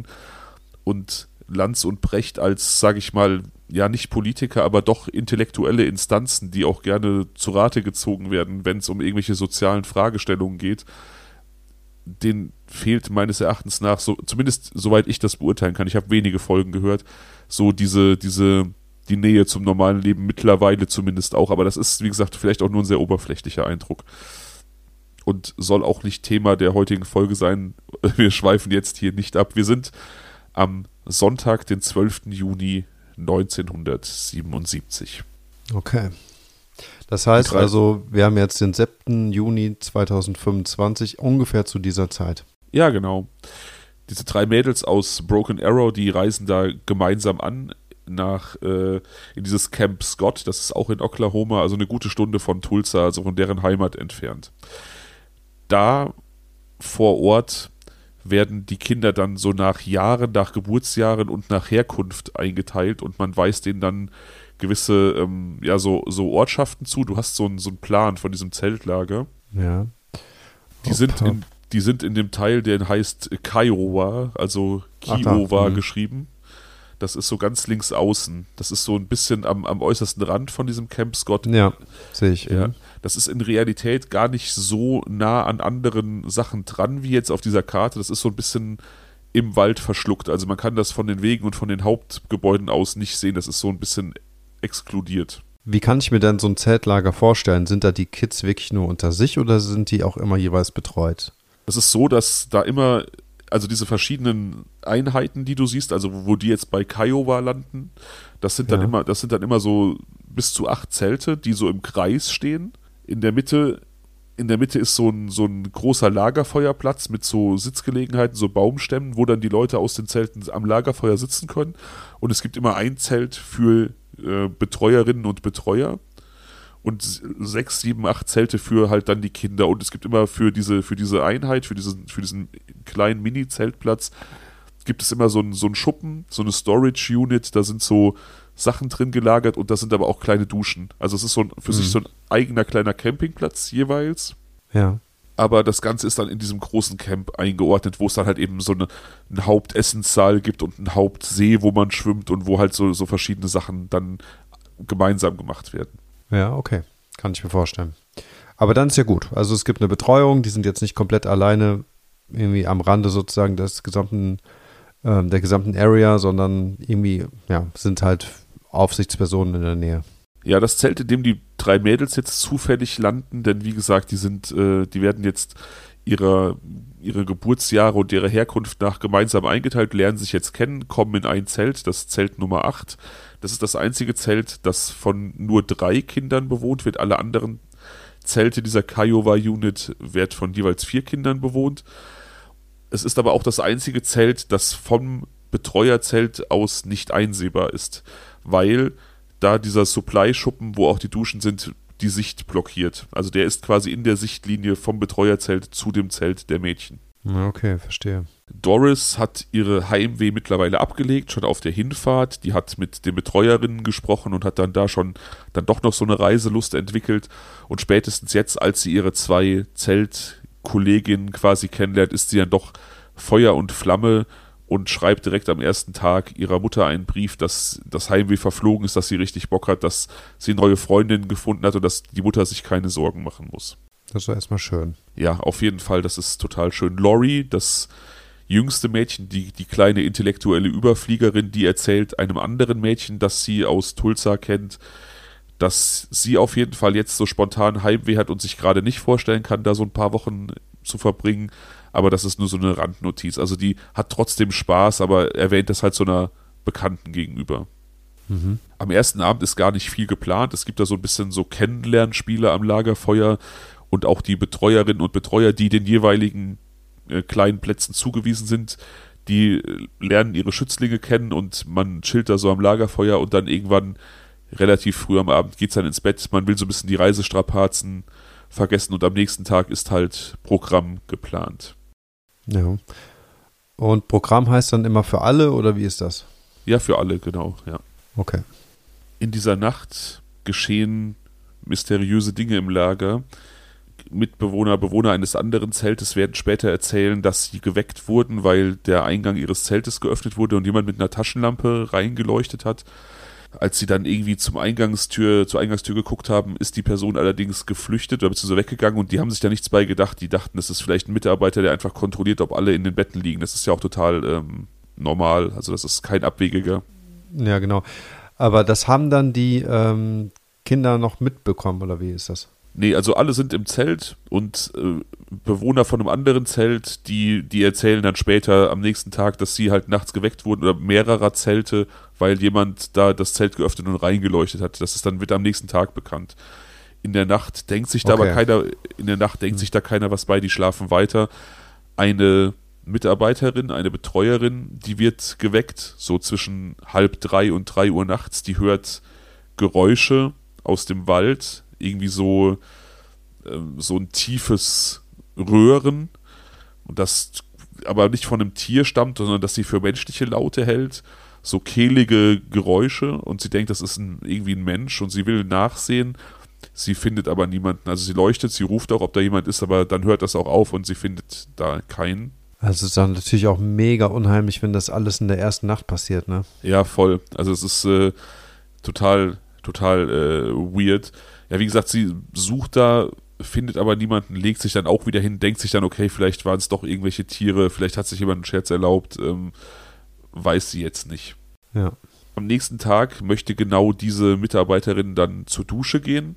Und Lanz und Brecht als, sage ich mal, ja nicht Politiker, aber doch intellektuelle Instanzen, die auch gerne zu Rate gezogen werden, wenn es um irgendwelche sozialen Fragestellungen geht, denen fehlt meines Erachtens nach, so, zumindest soweit ich das beurteilen kann, ich habe wenige Folgen gehört, so diese, diese, die Nähe zum normalen Leben mittlerweile zumindest auch, aber das ist, wie gesagt, vielleicht auch nur ein sehr oberflächlicher Eindruck und soll auch nicht Thema der heutigen Folge sein. Wir schweifen jetzt hier nicht ab. Wir sind am Sonntag, den zwölften Juni neunzehnhundertsiebenundsiebzig. Okay. Das heißt also, wir haben jetzt den siebten Juni zweitausendfünfundzwanzig, ungefähr zu dieser Zeit. Ja, genau. Diese drei Mädels aus Broken Arrow, die reisen da gemeinsam an nach äh, in dieses Camp Scott, das ist auch in Oklahoma, also eine gute Stunde von Tulsa, also von deren Heimat entfernt. Da vor Ort werden die Kinder dann so nach Jahren, nach Geburtsjahren und nach Herkunft eingeteilt und man weist denen dann gewisse, ähm, ja, so, so Ortschaften zu. Du hast so einen so einen Plan von diesem Zeltlager. Ja. Die sind in, die sind in dem Teil, der heißt Kiowa, also Kiowa mhm. geschrieben. Das ist so ganz links außen. Das ist so ein bisschen am, am äußersten Rand von diesem Camp Scott. Ja, sehe ich. Ja. Mhm. Das ist in Realität gar nicht so nah an anderen Sachen dran wie jetzt auf dieser Karte. Das ist so ein bisschen im Wald verschluckt. Also man kann das von den Wegen und von den Hauptgebäuden aus nicht sehen. Das ist so ein bisschen exkludiert. Wie kann ich mir denn so ein Zeltlager vorstellen? Sind da die Kids wirklich nur unter sich oder sind die auch immer jeweils betreut? Es ist so, dass da immer, also diese verschiedenen Einheiten, die du siehst, also wo die jetzt bei Kiowa landen, das sind dann Ja. immer, das sind dann immer so bis zu acht Zelte, die so im Kreis stehen. In der Mitte, in der Mitte ist so ein, so ein großer Lagerfeuerplatz mit so Sitzgelegenheiten, so Baumstämmen, wo dann die Leute aus den Zelten am Lagerfeuer sitzen können. Und es gibt immer ein Zelt für äh, Betreuerinnen und Betreuer und sechs, sieben, acht Zelte für halt dann die Kinder. Und es gibt immer für diese, für diese Einheit, für diesen, für diesen kleinen Mini-Zeltplatz, gibt es immer so einen, so einen Schuppen, so eine Storage-Unit, da sind so Sachen drin gelagert und da sind aber auch kleine Duschen. Also es ist so ein, für mhm. sich so ein eigener kleiner Campingplatz jeweils. Ja. Aber das Ganze ist dann in diesem großen Camp eingeordnet, wo es dann halt eben so eine, einen Hauptessenssaal gibt und einen Hauptsee, wo man schwimmt und wo halt so, so verschiedene Sachen dann gemeinsam gemacht werden. Ja, okay. Kann ich mir vorstellen. Aber dann ist ja gut. Also es gibt eine Betreuung, die sind jetzt nicht komplett alleine irgendwie am Rande sozusagen des gesamten, ähm, der gesamten Area, sondern irgendwie, ja, sind halt Aufsichtspersonen in der Nähe. Ja, das Zelt, in dem die drei Mädels jetzt zufällig landen, denn wie gesagt, die sind, äh, die werden jetzt ihre, ihre Geburtsjahre und ihre Herkunft nach gemeinsam eingeteilt, lernen sich jetzt kennen, kommen in ein Zelt, das Zelt Nummer acht. Das ist das einzige Zelt, das von nur drei Kindern bewohnt wird. Alle anderen Zelte dieser Kiowa-Unit werden von jeweils vier Kindern bewohnt. Es ist aber auch das einzige Zelt, das vom Betreuerzelt aus nicht einsehbar ist, weil da dieser Supply-Schuppen, wo auch die Duschen sind, die Sicht blockiert. Also der ist quasi in der Sichtlinie vom Betreuerzelt zu dem Zelt der Mädchen. Okay, verstehe. Doris hat ihre Heimweh mittlerweile abgelegt, schon auf der Hinfahrt. Die hat mit den Betreuerinnen gesprochen und hat dann da schon dann doch noch so eine Reiselust entwickelt. Und spätestens jetzt, als sie ihre zwei Zeltkolleginnen quasi kennenlernt, ist sie dann doch Feuer und Flamme und schreibt direkt am ersten Tag ihrer Mutter einen Brief, dass das Heimweh verflogen ist, dass sie richtig Bock hat, dass sie neue Freundinnen gefunden hat und dass die Mutter sich keine Sorgen machen muss. Das ist erstmal schön. Ja, auf jeden Fall, das ist total schön. Lori, das jüngste Mädchen, die, die kleine intellektuelle Überfliegerin, die erzählt einem anderen Mädchen, das sie aus Tulsa kennt, dass sie auf jeden Fall jetzt so spontan Heimweh hat und sich gerade nicht vorstellen kann, da so ein paar Wochen zu verbringen. Aber das ist nur so eine Randnotiz. Also die hat trotzdem Spaß, aber erwähnt das halt so einer Bekannten gegenüber. Mhm. Am ersten Abend ist gar nicht viel geplant. Es gibt da so ein bisschen so Kennenlernspiele am Lagerfeuer und auch die Betreuerinnen und Betreuer, die den jeweiligen äh, kleinen Plätzen zugewiesen sind, die äh, lernen ihre Schützlinge kennen und man chillt da so am Lagerfeuer und dann irgendwann relativ früh am Abend geht es dann ins Bett. Man will so ein bisschen die Reisestrapazen vergessen und am nächsten Tag ist halt Programm geplant. Ja. Und Programm heißt dann immer für alle oder wie ist das? Ja, für alle, genau, ja. Okay. In dieser Nacht geschehen mysteriöse Dinge im Lager. Mitbewohner, Bewohner eines anderen Zeltes werden später erzählen, dass sie geweckt wurden, weil der Eingang ihres Zeltes geöffnet wurde und jemand mit einer Taschenlampe reingeleuchtet hat. Als sie dann irgendwie zum Eingangstür, zur Eingangstür geguckt haben, ist die Person allerdings geflüchtet oder beziehungsweise weggegangen und die haben sich da nichts bei gedacht. Die dachten, das ist vielleicht ein Mitarbeiter, der einfach kontrolliert, ob alle in den Betten liegen. Das ist ja auch total ähm, normal, also das ist kein Abwegiger. Ja, genau. Aber das haben dann die ähm, Kinder noch mitbekommen, oder wie ist das? Nee, also alle sind im Zelt und äh, Bewohner von einem anderen Zelt, die, die erzählen dann später am nächsten Tag, dass sie halt nachts geweckt wurden oder mehrerer Zelte, weil jemand da das Zelt geöffnet und reingeleuchtet hat. Das ist dann wird am nächsten Tag bekannt. In der Nacht denkt sich da Okay. aber keiner, in der Nacht denkt hm. sich da keiner was bei, die schlafen weiter. Eine Mitarbeiterin, eine Betreuerin, die wird geweckt, so zwischen halb drei und drei Uhr nachts, die hört Geräusche aus dem Wald, irgendwie so, äh, so ein tiefes Röhren und das aber nicht von einem Tier stammt, sondern dass sie für menschliche Laute hält, so kehlige Geräusche, und sie denkt, das ist ein, irgendwie ein Mensch, und sie will nachsehen, sie findet aber niemanden. Also sie leuchtet, sie ruft auch, ob da jemand ist, aber dann hört das auch auf und sie findet da keinen. Also es ist dann natürlich auch mega unheimlich, wenn das alles in der ersten Nacht passiert, ne? Ja, voll. Also es ist äh, total, total äh, weird. Ja, wie gesagt, sie sucht da, findet aber niemanden, legt sich dann auch wieder hin, denkt sich dann, okay, vielleicht waren es doch irgendwelche Tiere, vielleicht hat sich jemand einen Scherz erlaubt, ähm, weiß sie jetzt nicht. Ja. Am nächsten Tag möchte genau diese Mitarbeiterin dann zur Dusche gehen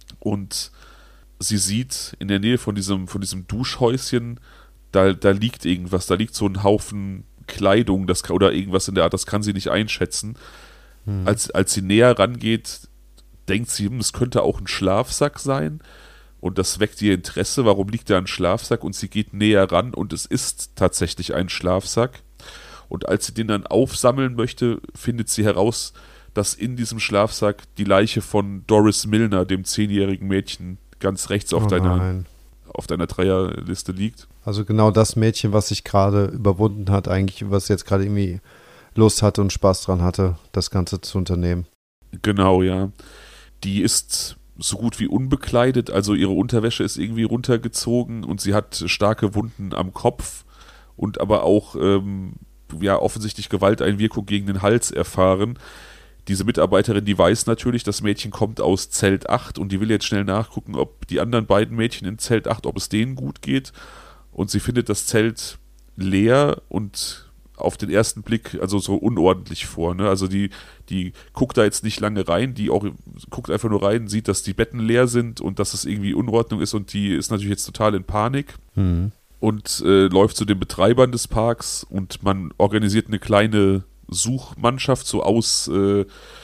und sie sieht in der Nähe von diesem, von diesem Duschhäuschen, da, da liegt irgendwas, da liegt so ein Haufen Kleidung das, oder irgendwas in der Art, das kann sie nicht einschätzen. Hm. Als, als sie näher rangeht, denkt sie, es könnte auch ein Schlafsack sein, und das weckt ihr Interesse, warum liegt da ein Schlafsack, und sie geht näher ran und es ist tatsächlich ein Schlafsack. Und als sie den dann aufsammeln möchte, findet sie heraus, dass in diesem Schlafsack die Leiche von Doris Milner, dem zehnjährigen Mädchen, ganz rechts auf, Oh deiner, nein. auf deiner Dreierliste liegt. Also genau das Mädchen, was sich gerade überwunden hat, eigentlich, was jetzt gerade irgendwie Lust hatte und Spaß dran hatte, das Ganze zu unternehmen. Genau, ja. Die ist so gut wie unbekleidet, also ihre Unterwäsche ist irgendwie runtergezogen und sie hat starke Wunden am Kopf und aber auch ähm, ja, offensichtlich Gewalteinwirkung gegen den Hals erfahren. Diese Mitarbeiterin, die weiß natürlich, das Mädchen kommt aus Zelt acht und die will jetzt schnell nachgucken, ob die anderen beiden Mädchen in Zelt acht, ob es denen gut geht, und sie findet das Zelt leer und auf den ersten Blick also so unordentlich vor. Ne? Also die, die guckt da jetzt nicht lange rein, die auch guckt einfach nur rein, sieht, dass die Betten leer sind und dass es irgendwie Unordnung ist, und die ist natürlich jetzt total in Panik. Mhm. Und äh, läuft zu den Betreibern des Parks und man organisiert eine kleine Suchmannschaft so aus, äh,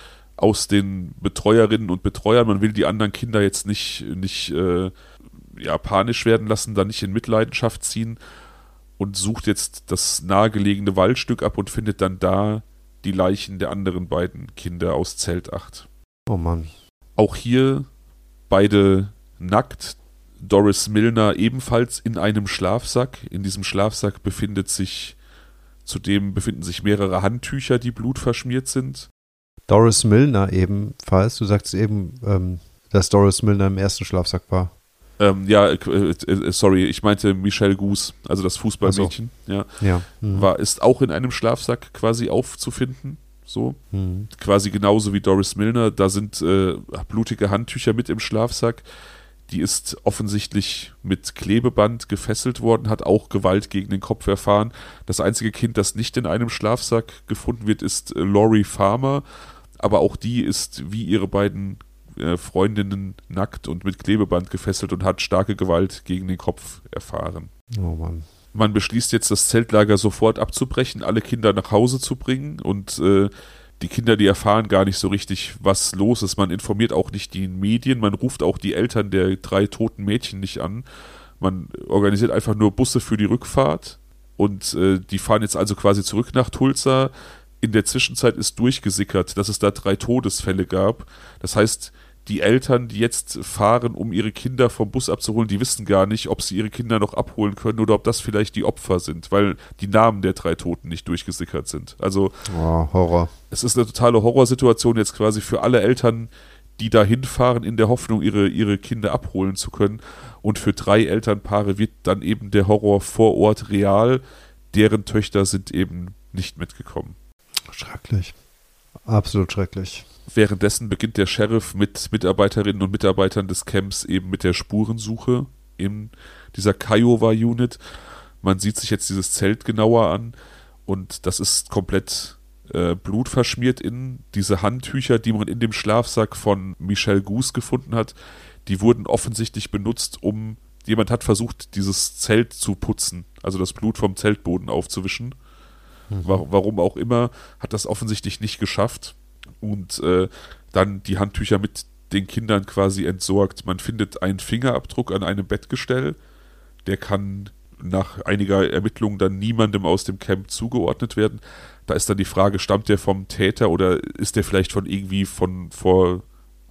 aus den Betreuerinnen und Betreuern. Man will die anderen Kinder jetzt nicht, nicht äh, ja, panisch werden lassen, da nicht in Mitleidenschaft ziehen, und sucht jetzt das nahegelegene Waldstück ab und findet dann da die Leichen der anderen beiden Kinder aus Zelt acht. Oh Mann. Auch hier beide nackt. Doris Milner ebenfalls in einem Schlafsack. In diesem Schlafsack befindet sich, zudem befinden sich mehrere Handtücher, die blutverschmiert sind. Doris Milner ebenfalls. Du sagst eben, ähm, dass Doris Milner im ersten Schlafsack war. Ähm, ja, äh, äh, sorry, ich meinte Michelle Goose, also das Fußballmädchen. So. Ja, ja. Mhm. war, ist auch in einem Schlafsack quasi aufzufinden. So. Mhm. Quasi genauso wie Doris Milner. Da sind äh, blutige Handtücher mit im Schlafsack. Die ist offensichtlich mit Klebeband gefesselt worden, hat auch Gewalt gegen den Kopf erfahren. Das einzige Kind, das nicht in einem Schlafsack gefunden wird, ist äh, Laurie Farmer. Aber auch die ist wie ihre beiden äh, Freundinnen nackt und mit Klebeband gefesselt und hat starke Gewalt gegen den Kopf erfahren. Oh Mann. Man beschließt jetzt, das Zeltlager sofort abzubrechen, alle Kinder nach Hause zu bringen, und äh, die Kinder, die erfahren gar nicht so richtig, was los ist. Man informiert auch nicht die Medien, man ruft auch die Eltern der drei toten Mädchen nicht an. Man organisiert einfach nur Busse für die Rückfahrt, und äh, die fahren jetzt also quasi zurück nach Tulsa. In der Zwischenzeit ist durchgesickert, dass es da drei Todesfälle gab. Das heißt, die Eltern, die jetzt fahren, um ihre Kinder vom Bus abzuholen, die wissen gar nicht, ob sie ihre Kinder noch abholen können oder ob das vielleicht die Opfer sind, weil die Namen der drei Toten nicht durchgesickert sind. Also oh, Horror. Es ist eine totale Horrorsituation jetzt quasi für alle Eltern, die da hinfahren in der Hoffnung, ihre, ihre Kinder abholen zu können. Und für drei Elternpaare wird dann eben der Horror vor Ort real. Deren Töchter sind eben nicht mitgekommen. Schrecklich. Absolut schrecklich. Währenddessen beginnt der Sheriff mit Mitarbeiterinnen und Mitarbeitern des Camps eben mit der Spurensuche in dieser Kiowa-Unit. Man sieht sich jetzt dieses Zelt genauer an und das ist komplett äh, blutverschmiert innen. Diese Handtücher, die man in dem Schlafsack von Michelle Goose gefunden hat, die wurden offensichtlich benutzt, um, jemand hat versucht, dieses Zelt zu putzen, also das Blut vom Zeltboden aufzuwischen. Mhm. Warum auch immer, hat das offensichtlich nicht geschafft. Und äh, dann die Handtücher mit den Kindern quasi entsorgt. Man findet einen Fingerabdruck an einem Bettgestell. Der kann nach einiger Ermittlung dann niemandem aus dem Camp zugeordnet werden. Da ist dann die Frage, stammt der vom Täter oder ist der vielleicht von irgendwie von vor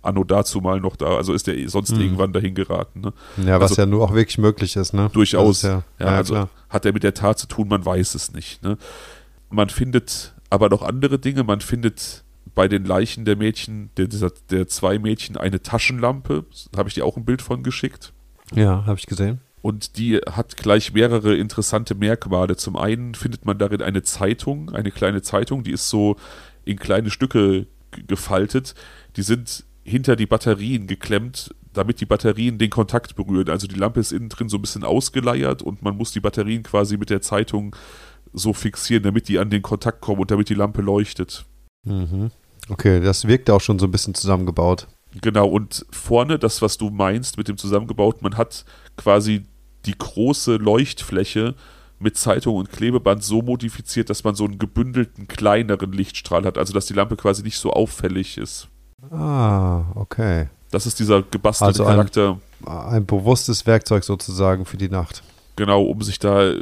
anno dazu mal noch da, also ist der sonst mhm. irgendwann dahin geraten. Ne? Ja, was also, ja nur auch wirklich möglich ist. Ne? Durchaus. Ja, ja, ja, also klar. hat er mit der Tat zu tun, man weiß es nicht. Ne? Man findet aber noch andere Dinge, man findet bei den Leichen der Mädchen, der, der zwei Mädchen, eine Taschenlampe, habe ich dir auch ein Bild von geschickt. Ja, habe ich gesehen. Und die hat gleich mehrere interessante Merkmale. Zum einen findet man darin eine Zeitung, eine kleine Zeitung, die ist so in kleine Stücke g- gefaltet. Die sind hinter die Batterien geklemmt, damit die Batterien den Kontakt berühren. Also die Lampe ist innen drin so ein bisschen ausgeleiert und man muss die Batterien quasi mit der Zeitung so fixieren, damit die an den Kontakt kommen und damit die Lampe leuchtet. Mhm. Okay, das wirkt auch schon so ein bisschen zusammengebaut. Genau, und vorne, das, was du meinst mit dem zusammengebaut, man hat quasi die große Leuchtfläche mit Zeitung und Klebeband so modifiziert, dass man so einen gebündelten, kleineren Lichtstrahl hat, also dass die Lampe quasi nicht so auffällig ist. Ah, okay. Das ist dieser gebastelte Also ein, Charakter. Ein bewusstes Werkzeug sozusagen für die Nacht. Genau, um sich da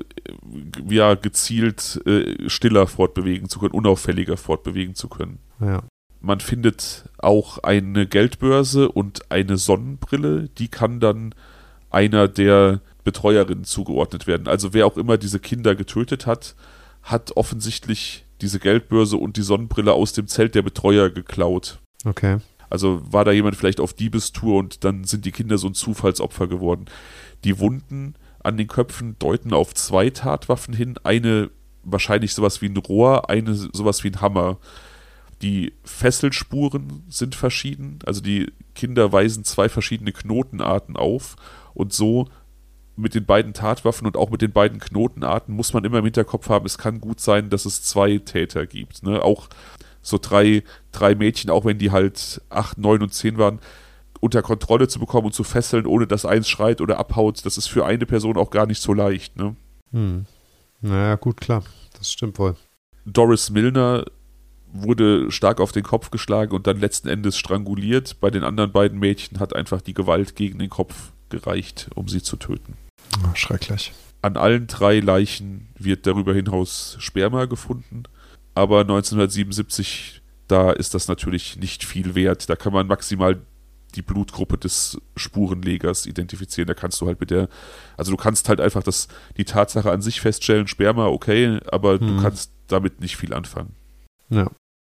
ja gezielt äh, stiller fortbewegen zu können, unauffälliger fortbewegen zu können. Ja. Man findet auch eine Geldbörse und eine Sonnenbrille, die kann dann einer der Betreuerinnen zugeordnet werden. Also wer auch immer diese Kinder getötet hat, hat offensichtlich diese Geldbörse und die Sonnenbrille aus dem Zelt der Betreuer geklaut. Okay. Also war da jemand vielleicht auf Diebestour und dann sind die Kinder so ein Zufallsopfer geworden. Die Wunden an den Köpfen deuten auf zwei Tatwaffen hin. Eine wahrscheinlich sowas wie ein Rohr, eine sowas wie ein Hammer. Die Fesselspuren sind verschieden. Also die Kinder weisen zwei verschiedene Knotenarten auf. Und so mit den beiden Tatwaffen und auch mit den beiden Knotenarten muss man immer im Hinterkopf haben, es kann gut sein, dass es zwei Täter gibt. Ne? Auch so drei, drei Mädchen, auch wenn die halt acht, neun und zehn waren, unter Kontrolle zu bekommen und zu fesseln, ohne dass eins schreit oder abhaut, das ist für eine Person auch gar nicht so leicht. Ne? Hm. Naja, gut, klar. Das stimmt wohl. Doris Milner wurde stark auf den Kopf geschlagen und dann letzten Endes stranguliert. Bei den anderen beiden Mädchen hat einfach die Gewalt gegen den Kopf gereicht, um sie zu töten. Oh, schrecklich. An allen drei Leichen wird darüber hinaus Sperma gefunden, aber neunzehnhundertsiebenundsiebzig, da ist das natürlich nicht viel wert. Da kann man maximal die Blutgruppe des Spurenlegers identifizieren. Da kannst du halt mit der, also du kannst halt einfach das, die Tatsache an sich feststellen, Sperma, okay, aber hm. du kannst damit nicht viel anfangen. Ja.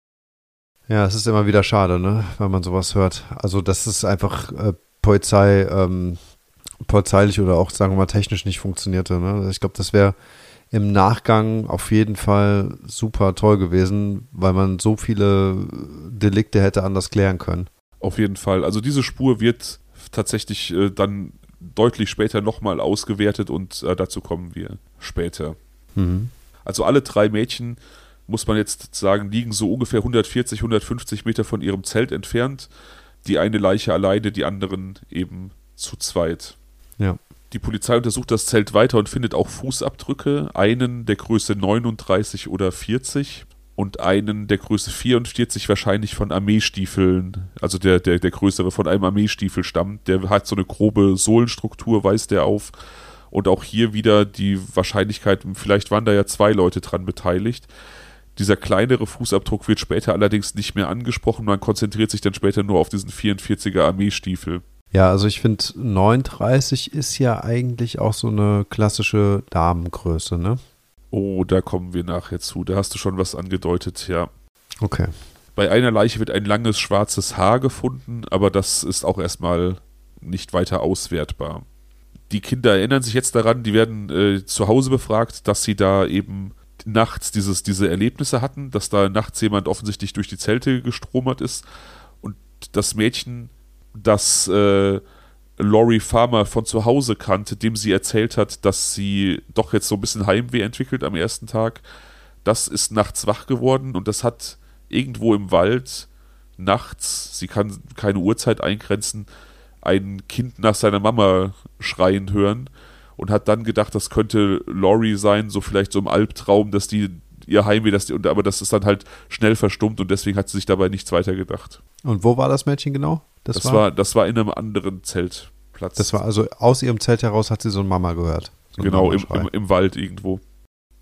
Ja, es ist immer wieder schade, ne, wenn man sowas hört. Also das ist einfach äh, Polizei, ähm, polizeilich oder auch, sagen wir mal, technisch nicht funktionierte. Ne? Ich glaube, das wäre im Nachgang auf jeden Fall super toll gewesen, weil man so viele Delikte hätte anders klären können. Auf jeden Fall. Also diese Spur wird tatsächlich äh, dann deutlich später nochmal ausgewertet und äh, dazu kommen wir später. Mhm. Also alle drei Mädchen, muss man jetzt sagen, liegen so ungefähr hundertvierzig, hundertfünfzig Meter von ihrem Zelt entfernt. Die eine Leiche alleine, die anderen eben zu zweit. Ja. Die Polizei untersucht das Zelt weiter und findet auch Fußabdrücke, einen der Größe neununddreißig oder vierzig und einen der Größe vierundvierzig, wahrscheinlich von Armeestiefeln, also der, der, der größere von einem Armeestiefel stammt. Der hat so eine grobe Sohlenstruktur, weist der auf. Und auch hier wieder die Wahrscheinlichkeit, vielleicht waren da ja zwei Leute dran beteiligt. Dieser kleinere Fußabdruck wird später allerdings nicht mehr angesprochen. Man konzentriert sich dann später nur auf diesen vierundvierziger Armeestiefel. Ja, also ich finde, neununddreißig ist ja eigentlich auch so eine klassische Damengröße, ne? Oh, da kommen wir nachher zu. Da hast du schon was angedeutet, ja. Okay. Bei einer Leiche wird ein langes schwarzes Haar gefunden, aber das ist auch erstmal nicht weiter auswertbar. Die Kinder erinnern sich jetzt daran, die werden äh, zu Hause befragt, dass sie da eben nachts dieses, diese Erlebnisse hatten, dass da nachts jemand offensichtlich durch die Zelte gestromert ist und das Mädchen, das äh, Laurie Farmer von zu Hause kannte, dem sie erzählt hat, dass sie doch jetzt so ein bisschen Heimweh entwickelt am ersten Tag, das ist nachts wach geworden und das hat irgendwo im Wald nachts, sie kann keine Uhrzeit eingrenzen, ein Kind nach seiner Mama schreien hören und hat dann gedacht, das könnte Laurie sein, so vielleicht so im Albtraum, dass die ihr Heimweh, dass die, aber das ist dann halt schnell verstummt und deswegen hat sie sich dabei nichts weiter gedacht. Und wo war das Mädchen genau? Das, das, war, war, das war in einem anderen Zeltplatz. Das war also aus ihrem Zelt heraus hat sie so eine Mama gehört. So genau, im, im, im Wald irgendwo.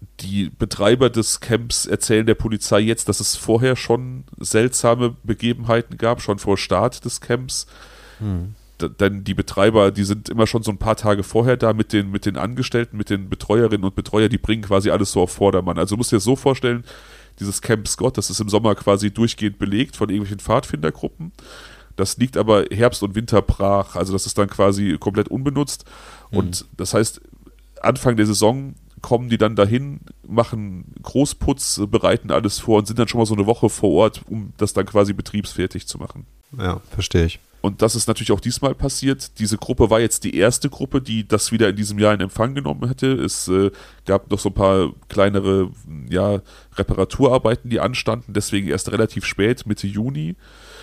Die Betreiber des Camps erzählen der Polizei jetzt, dass es vorher schon seltsame Begebenheiten gab, schon vor Start des Camps. Hm. D- denn die Betreiber, die sind immer schon so ein paar Tage vorher da mit den, mit den Angestellten, mit den Betreuerinnen und Betreuer, die bringen quasi alles so auf Vordermann. Also du musst dir das so vorstellen, dieses Camp Scott, das ist im Sommer quasi durchgehend belegt von irgendwelchen Pfadfindergruppen. Das liegt aber Herbst und Winter brach, also das ist dann quasi komplett unbenutzt. Hm. Und das heißt, Anfang der Saison kommen die dann dahin, machen Großputz, bereiten alles vor und sind dann schon mal so eine Woche vor Ort, um das dann quasi betriebsfertig zu machen. Ja, verstehe ich. Und das ist natürlich auch diesmal passiert. Diese Gruppe war jetzt die erste Gruppe, die das wieder in diesem Jahr in Empfang genommen hätte. Es äh, gab noch so ein paar kleinere ja, Reparaturarbeiten, die anstanden, deswegen erst relativ spät, Mitte Juni.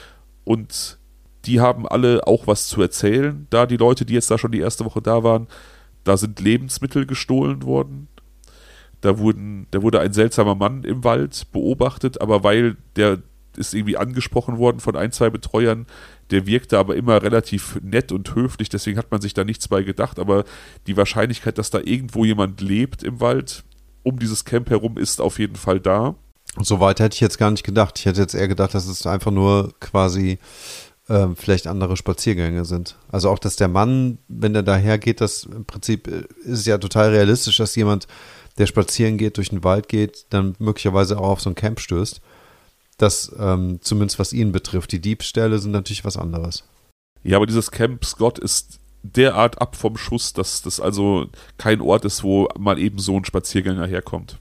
Und die haben alle auch was zu erzählen, da die Leute, die jetzt da schon die erste Woche da waren. Da sind Lebensmittel gestohlen worden. Da, wurden, da wurde ein seltsamer Mann im Wald beobachtet, aber weil der ist irgendwie angesprochen worden von ein, zwei Betreuern, der wirkte aber immer relativ nett und höflich, deswegen hat man sich da nichts bei gedacht, aber die Wahrscheinlichkeit, dass da irgendwo jemand lebt im Wald, um dieses Camp herum, ist auf jeden Fall da. So weit hätte ich jetzt gar nicht gedacht. Ich hätte jetzt eher gedacht, dass es einfach nur quasi ähm, vielleicht andere Spaziergänge sind. Also auch, dass der Mann, wenn der dahergeht, das im Prinzip ist es ja total realistisch, dass jemand, der spazieren geht, durch den Wald geht, dann möglicherweise auch auf so ein Camp stößt. Das, ähm, zumindest was ihn betrifft. Die Diebstähle sind natürlich was anderes. Ja, aber dieses Camp Scott ist derart ab vom Schuss, dass das also kein Ort ist, wo mal eben so ein Spaziergänger herkommt.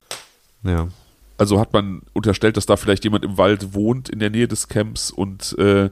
Ja. Also hat man unterstellt, dass da vielleicht jemand im Wald wohnt in der Nähe des Camps und äh,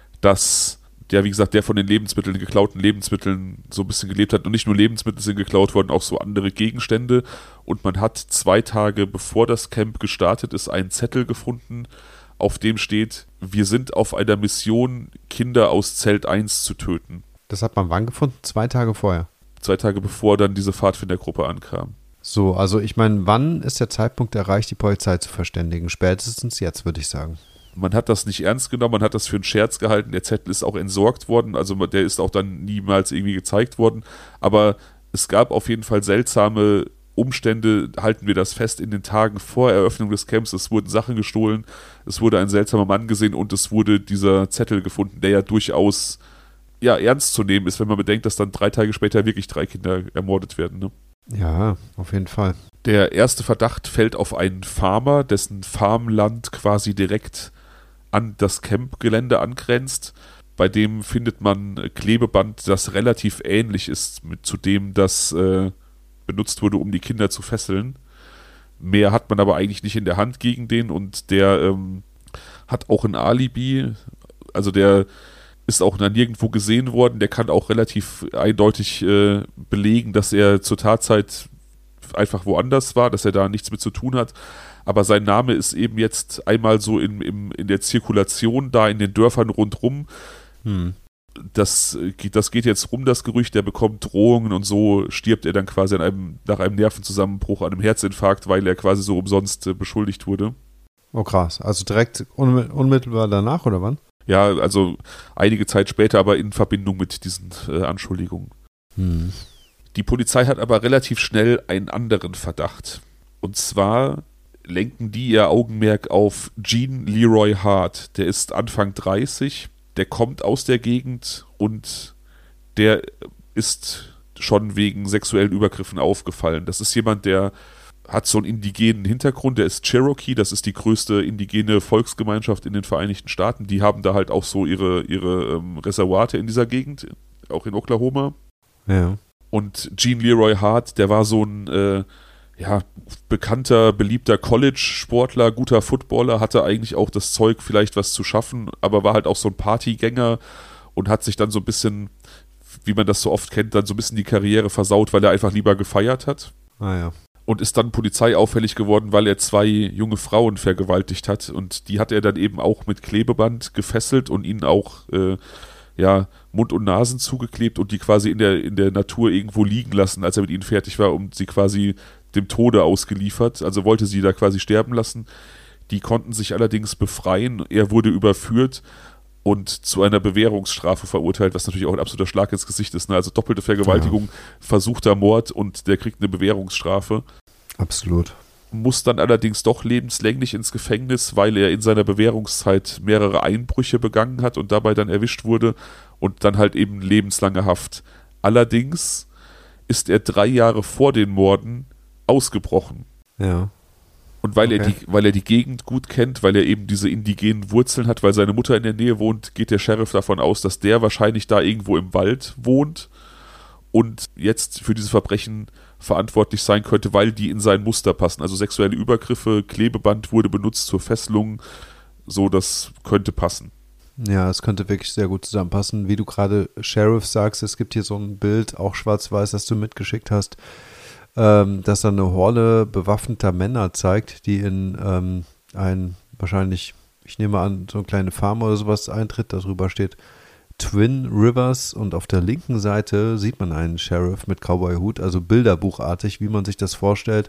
dass der, wie gesagt, der von den Lebensmitteln, geklauten Lebensmitteln so ein bisschen gelebt hat. Und nicht nur Lebensmittel sind geklaut worden, auch so andere Gegenstände. Und man hat zwei Tage bevor das Camp gestartet ist, einen Zettel gefunden, auf dem steht: Wir sind auf einer Mission, Kinder aus Zelt eins zu töten. Das hat man wann gefunden? Zwei Tage vorher? Zwei Tage bevor dann diese Pfadfindergruppe ankam. So, also ich meine, wann ist der Zeitpunkt erreicht, die Polizei zu verständigen? Spätestens jetzt, würde ich sagen. Man hat das nicht ernst genommen, man hat das für einen Scherz gehalten, der Zettel ist auch entsorgt worden, also der ist auch dann niemals irgendwie gezeigt worden, aber es gab auf jeden Fall seltsame Umstände, halten wir das fest, in den Tagen vor Eröffnung des Camps. Es wurden Sachen gestohlen, es wurde ein seltsamer Mann gesehen und es wurde dieser Zettel gefunden, der ja durchaus ja, ernst zu nehmen ist, wenn man bedenkt, dass dann drei Tage später wirklich drei Kinder ermordet werden. Ne? Ja, auf jeden Fall. Der erste Verdacht fällt auf einen Farmer, dessen Farmland quasi direkt an das Campgelände angrenzt. Bei dem findet man Klebeband, das relativ ähnlich ist mit, zu dem, das äh, benutzt wurde, um die Kinder zu fesseln. Mehr hat man aber eigentlich nicht in der Hand gegen den und der ähm, hat auch ein Alibi. Also der ist auch nirgendwo gesehen worden. Der kann auch relativ eindeutig äh, belegen, dass er zur Tatzeit einfach woanders war, dass er da nichts mit zu tun hat. Aber sein Name ist eben jetzt einmal so in, in, in der Zirkulation da in den Dörfern rundrum. Hm. Das, das geht jetzt rum, das Gerücht, der bekommt Drohungen und so stirbt er dann quasi an einem, nach einem Nervenzusammenbruch, an einem Herzinfarkt, weil er quasi so umsonst äh, beschuldigt wurde. Oh krass, also direkt unmittelbar danach oder wann? Ja, also einige Zeit später, aber in Verbindung mit diesen äh, Anschuldigungen. Hm. Die Polizei hat aber relativ schnell einen anderen Verdacht. Und zwar lenken die ihr Augenmerk auf Gene Leroy Hart. Der ist Anfang dreißig, der kommt aus der Gegend und der ist schon wegen sexuellen Übergriffen aufgefallen. Das ist jemand, der hat so einen indigenen Hintergrund, der ist Cherokee, das ist die größte indigene Volksgemeinschaft in den Vereinigten Staaten. Die haben da halt auch so ihre, ihre ähm, Reservate in dieser Gegend, auch in Oklahoma. Ja. Und Gene Leroy Hart, der war so ein äh, ja, bekannter, beliebter College-Sportler, guter Footballer, hatte eigentlich auch das Zeug, vielleicht was zu schaffen, aber war halt auch so ein Partygänger und hat sich dann so ein bisschen, wie man das so oft kennt, dann so ein bisschen die Karriere versaut, weil er einfach lieber gefeiert hat. Ah ja. Und ist dann polizeiauffällig geworden, weil er zwei junge Frauen vergewaltigt hat. Und die hat er dann eben auch mit Klebeband gefesselt und ihnen auch äh, ja, Mund und Nasen zugeklebt und die quasi in der, in der Natur irgendwo liegen lassen, als er mit ihnen fertig war und sie quasi dem Tode ausgeliefert. Also wollte sie da quasi sterben lassen. Die konnten sich allerdings befreien. Er wurde überführt und zu einer Bewährungsstrafe verurteilt, was natürlich auch ein absoluter Schlag ins Gesicht ist. Ne? Also doppelte Vergewaltigung, ja. Versuchter Mord und der kriegt eine Bewährungsstrafe. Absolut. Muss dann allerdings doch lebenslänglich ins Gefängnis, weil er in seiner Bewährungszeit mehrere Einbrüche begangen hat und dabei dann erwischt wurde und dann halt eben lebenslange Haft. Allerdings ist er drei Jahre vor den Morden ausgebrochen. Ja. Und weil, Okay. er die, weil er die Gegend gut kennt, weil er eben diese indigenen Wurzeln hat, weil seine Mutter in der Nähe wohnt, geht der Sheriff davon aus, dass der wahrscheinlich da irgendwo im Wald wohnt und jetzt für diese Verbrechen verantwortlich sein könnte, weil die in sein Muster passen. Also sexuelle Übergriffe, Klebeband wurde benutzt zur Fesselung, so das könnte passen. Ja, es könnte wirklich sehr gut zusammenpassen. Wie du gerade Sheriff sagst, es gibt hier so ein Bild, auch schwarz-weiß, das du mitgeschickt hast, ähm, das dann eine Horde bewaffneter Männer zeigt, die in ähm, ein, wahrscheinlich, ich nehme an, so eine kleine Farm oder sowas eintritt, darüber steht Twin Rivers und auf der linken Seite sieht man einen Sheriff mit Cowboy-Hut, also bilderbuchartig, wie man sich das vorstellt.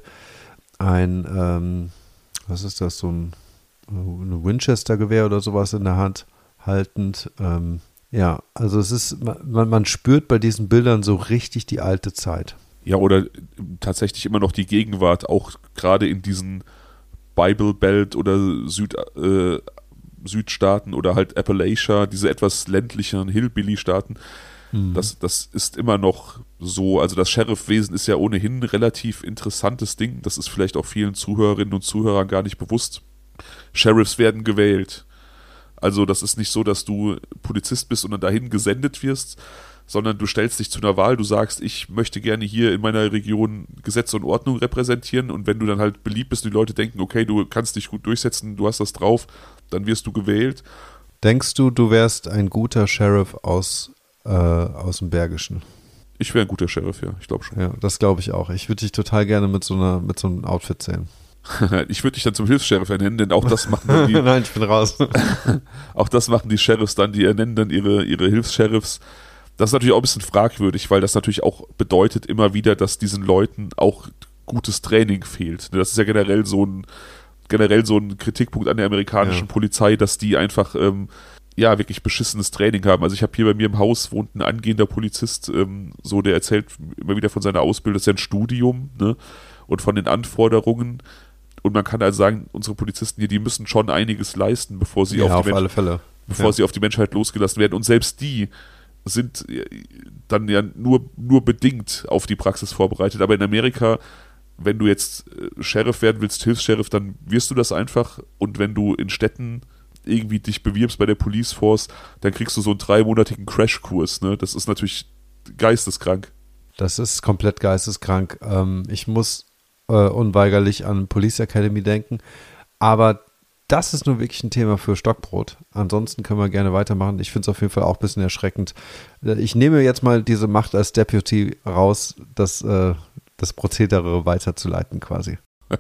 Ein, ähm, was ist das, so ein, ein Winchester-Gewehr oder sowas in der Hand haltend. Ähm, ja, also es ist, man, man spürt bei diesen Bildern so richtig die alte Zeit. Ja, oder tatsächlich immer noch die Gegenwart, auch gerade in diesen Bible Belt oder Süd, äh, Südstaaten oder halt Appalachia, diese etwas ländlicheren Hillbilly-Staaten. Mhm. Das, das ist immer noch so, also das Sheriff-Wesen ist ja ohnehin ein relativ interessantes Ding, das ist vielleicht auch vielen Zuhörerinnen und Zuhörern gar nicht bewusst. Sheriffs werden gewählt. Also das ist nicht so, dass du Polizist bist und dann dahin gesendet wirst, sondern du stellst dich zu einer Wahl, du sagst, ich möchte gerne hier in meiner Region Gesetz und Ordnung repräsentieren und wenn du dann halt beliebt bist und die Leute denken, okay, du kannst dich gut durchsetzen, du hast das drauf, dann wirst du gewählt. Denkst du, du wärst ein guter Sheriff aus, äh, aus dem Bergischen? Ich wäre ein guter Sheriff, ja, ich glaube schon. Ja, das glaube ich auch. Ich würde dich total gerne mit so einer, mit so einem Outfit sehen. Ich würde dich dann zum Hilfs-Sheriff ernennen, denn auch das machen dann die, Nein, ich bin raus. auch das machen die Sheriffs dann, die ernennen dann ihre, ihre Hilfs-Sheriffs. Das ist natürlich auch ein bisschen fragwürdig, weil das natürlich auch bedeutet immer wieder, dass diesen Leuten auch gutes Training fehlt. Das ist ja generell so ein, generell so ein Kritikpunkt an der amerikanischen Ja. Polizei, dass die einfach ähm, ja wirklich beschissenes Training haben. Also ich habe hier bei mir im Haus wohnt ein angehender Polizist, ähm, so der erzählt immer wieder von seiner Ausbildung, das ist ja ein Studium, ne? Und von den Anforderungen. Und man kann also sagen, unsere Polizisten hier, die müssen schon einiges leisten, bevor sie, Ja, auf, auf die alle Mensch- Fälle. bevor Ja. sie auf die Menschheit losgelassen werden. Und selbst die sind dann ja nur, nur bedingt auf die Praxis vorbereitet. Aber in Amerika, wenn du jetzt äh, Sheriff werden willst, Hilfs-Sheriff, dann wirst du das einfach. Und wenn du in Städten irgendwie dich bewirbst bei der Police Force, dann kriegst du so einen dreimonatigen Crashkurs. Ne? Das ist natürlich geisteskrank. Das ist komplett geisteskrank. Ähm, ich muss äh, unweigerlich an Police Academy denken. Aber das ist nur wirklich ein Thema für Stockbrot. Ansonsten können wir gerne weitermachen. Ich finde es auf jeden Fall auch ein bisschen erschreckend. Ich nehme jetzt mal diese Macht als Deputy raus, das, äh, das Prozedere weiterzuleiten quasi.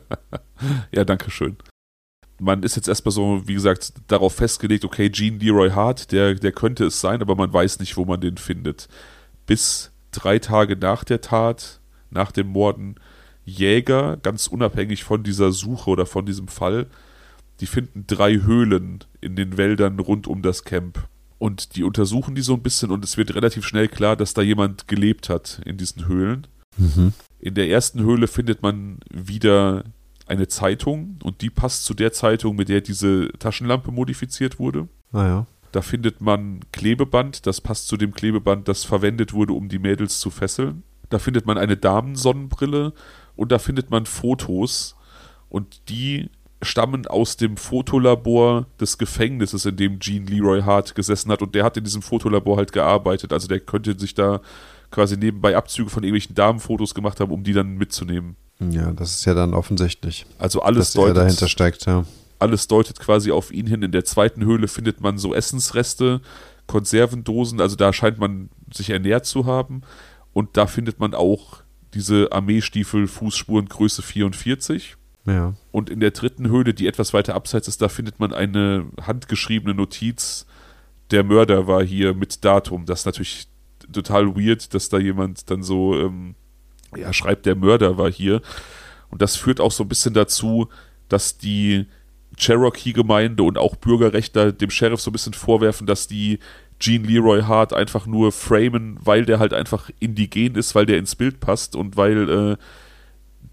Ja, danke schön. Man ist jetzt erstmal so, wie gesagt, darauf festgelegt, okay, Gene Leroy Hart, der, der könnte es sein, aber man weiß nicht, wo man den findet. Bis drei Tage nach der Tat, nach dem Morden, Jäger, ganz unabhängig von dieser Suche oder von diesem Fall, die finden drei Höhlen in den Wäldern rund um das Camp. Und die untersuchen die so ein bisschen und es wird relativ schnell klar, dass da jemand gelebt hat in diesen Höhlen. Mhm. In der ersten Höhle findet man wieder eine Zeitung und die passt zu der Zeitung, mit der diese Taschenlampe modifiziert wurde. Naja. Da findet man Klebeband, das passt zu dem Klebeband, das verwendet wurde, um die Mädels zu fesseln. Da findet man eine Damensonnenbrille und da findet man Fotos und die stammen aus dem Fotolabor des Gefängnisses, in dem Gene Leroy Hart gesessen hat und der hat in diesem Fotolabor halt gearbeitet, also der könnte sich da quasi nebenbei Abzüge von irgendwelchen Damenfotos gemacht haben, um die dann mitzunehmen. Ja, das ist ja dann offensichtlich, Also alles dass er deutet, dahinter steckt, ja. alles deutet quasi auf ihn hin. In der zweiten Höhle findet man so Essensreste, Konservendosen, also da scheint man sich ernährt zu haben und da findet man auch diese Armeestiefel Fußspuren Größe vierundvierzig. Ja. Und in der dritten Höhle, die etwas weiter abseits ist, da findet man eine handgeschriebene Notiz, der Mörder war hier mit Datum. Das ist natürlich total weird, dass da jemand dann so, ähm, ja, schreibt, der Mörder war hier. Und das führt auch so ein bisschen dazu, dass die Cherokee-Gemeinde und auch Bürgerrechtler dem Sheriff so ein bisschen vorwerfen, dass die Gene Leroy Hart einfach nur framen, weil der halt einfach indigen ist, weil der ins Bild passt und weil äh,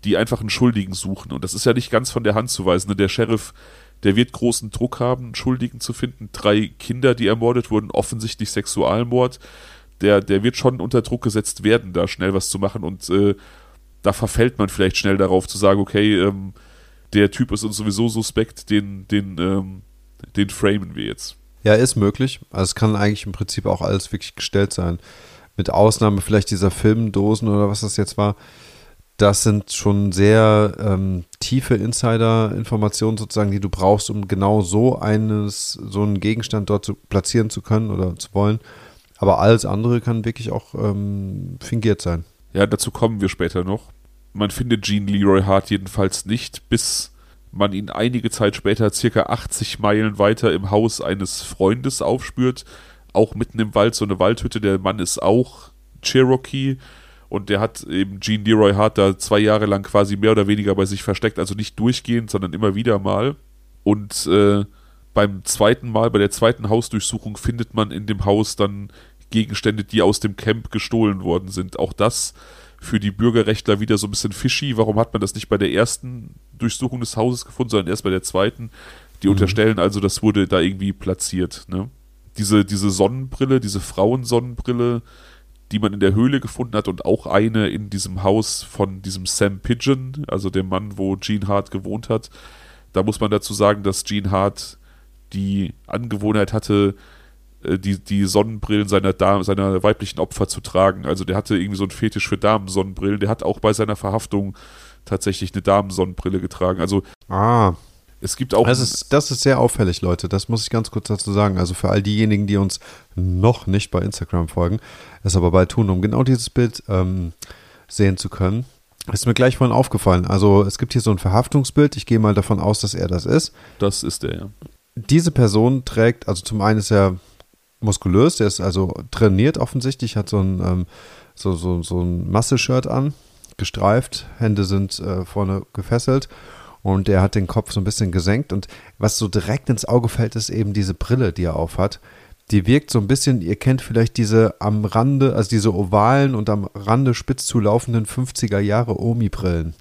die einfach einen Schuldigen suchen. Und das ist ja nicht ganz von der Hand zu weisen. Ne? Der Sheriff, der wird großen Druck haben, einen Schuldigen zu finden. Drei Kinder, die ermordet wurden, offensichtlich Sexualmord. Der, der wird schon unter Druck gesetzt werden, da schnell was zu machen. Und äh, da verfällt man vielleicht schnell darauf zu sagen, okay, ähm, der Typ ist uns sowieso suspekt, den, den, ähm, den framen wir jetzt. Ja, ist möglich. Also es kann eigentlich im Prinzip auch alles wirklich gestellt sein. Mit Ausnahme vielleicht dieser Filmdosen oder was das jetzt war. Das sind schon sehr ähm, tiefe Insider-Informationen sozusagen, die du brauchst, um genau so eines, so einen Gegenstand dort zu platzieren zu können oder zu wollen. Aber alles andere kann wirklich auch ähm, fingiert sein. Ja, dazu kommen wir später noch. Man findet Gene Leroy Hart jedenfalls nicht, bis man ihn einige Zeit später circa achtzig Meilen weiter im Haus eines Freundes aufspürt. Auch mitten im Wald, so eine Waldhütte. Der Mann ist auch Cherokee und der hat eben Gene Leroy Hart da zwei Jahre lang quasi mehr oder weniger bei sich versteckt. Also nicht durchgehend, sondern immer wieder mal. Und äh, beim zweiten Mal, bei der zweiten Hausdurchsuchung findet man in dem Haus dann Gegenstände, die aus dem Camp gestohlen worden sind. Auch das für die Bürgerrechtler wieder so ein bisschen fishy. Warum hat man das nicht bei der ersten Durchsuchung des Hauses gefunden, sondern erst bei der zweiten? Die mhm. unterstellen also, das wurde da irgendwie platziert. Ne? Diese, diese Sonnenbrille, diese Frauensonnenbrille, die man in der Höhle gefunden hat und auch eine in diesem Haus von diesem Sam Pigeon, also dem Mann, wo Gene Hart gewohnt hat. Da muss man dazu sagen, dass Gene Hart die Angewohnheit hatte, die, die Sonnenbrillen seiner, Dame, seiner weiblichen Opfer zu tragen. Also der hatte irgendwie so einen Fetisch für Damensonnenbrillen. Der hat auch bei seiner Verhaftung tatsächlich eine Damensonnenbrille getragen. Also ah, es gibt auch... Das ist, das ist sehr auffällig, Leute. Das muss ich ganz kurz dazu sagen. Also für all diejenigen, die uns noch nicht bei Instagram folgen, es aber bald tun, um genau dieses Bild ähm, sehen zu können. Ist mir gleich vorhin aufgefallen. Also es gibt hier so ein Verhaftungsbild. Ich gehe mal davon aus, dass er das ist. Das ist er, ja. Diese Person trägt, also zum einen ist er muskulös, der ist also trainiert offensichtlich, hat so ein, ähm, so, so, so ein Masse-Shirt an, gestreift, Hände sind äh, vorne gefesselt und er hat den Kopf so ein bisschen gesenkt und was so direkt ins Auge fällt, ist eben diese Brille, die er aufhat. Die wirkt so ein bisschen, ihr kennt vielleicht diese am Rande, also diese ovalen und am Rande spitz zulaufenden fünfziger Jahre Omi-Brillen,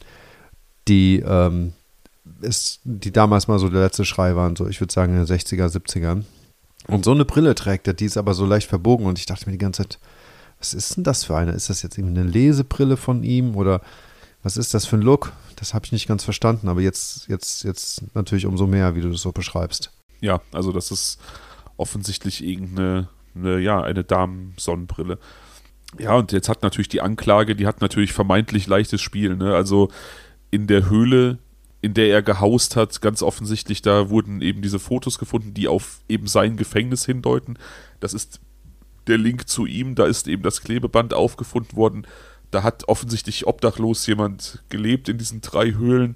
die, ähm, ist, die damals mal so der letzte Schrei waren, so ich würde sagen in den sechziger, siebzigern. Und so eine Brille trägt er, die ist aber so leicht verbogen und ich dachte mir die ganze Zeit, was ist denn das für eine? Ist das jetzt irgendwie eine Lesebrille von ihm oder was ist das für ein Look? Das habe ich nicht ganz verstanden, aber jetzt, jetzt, jetzt natürlich umso mehr, wie du das so beschreibst. Ja, also das ist offensichtlich irgendeine, eine, ja, eine Damensonnenbrille. Ja, und jetzt hat natürlich die Anklage, die hat natürlich vermeintlich leichtes Spiel, ne? Also in der Höhle, in der er gehaust hat, ganz offensichtlich, da wurden eben diese Fotos gefunden, die auf eben sein Gefängnis hindeuten. Das ist der Link zu ihm, da ist eben das Klebeband aufgefunden worden. Da hat offensichtlich obdachlos jemand gelebt in diesen drei Höhlen.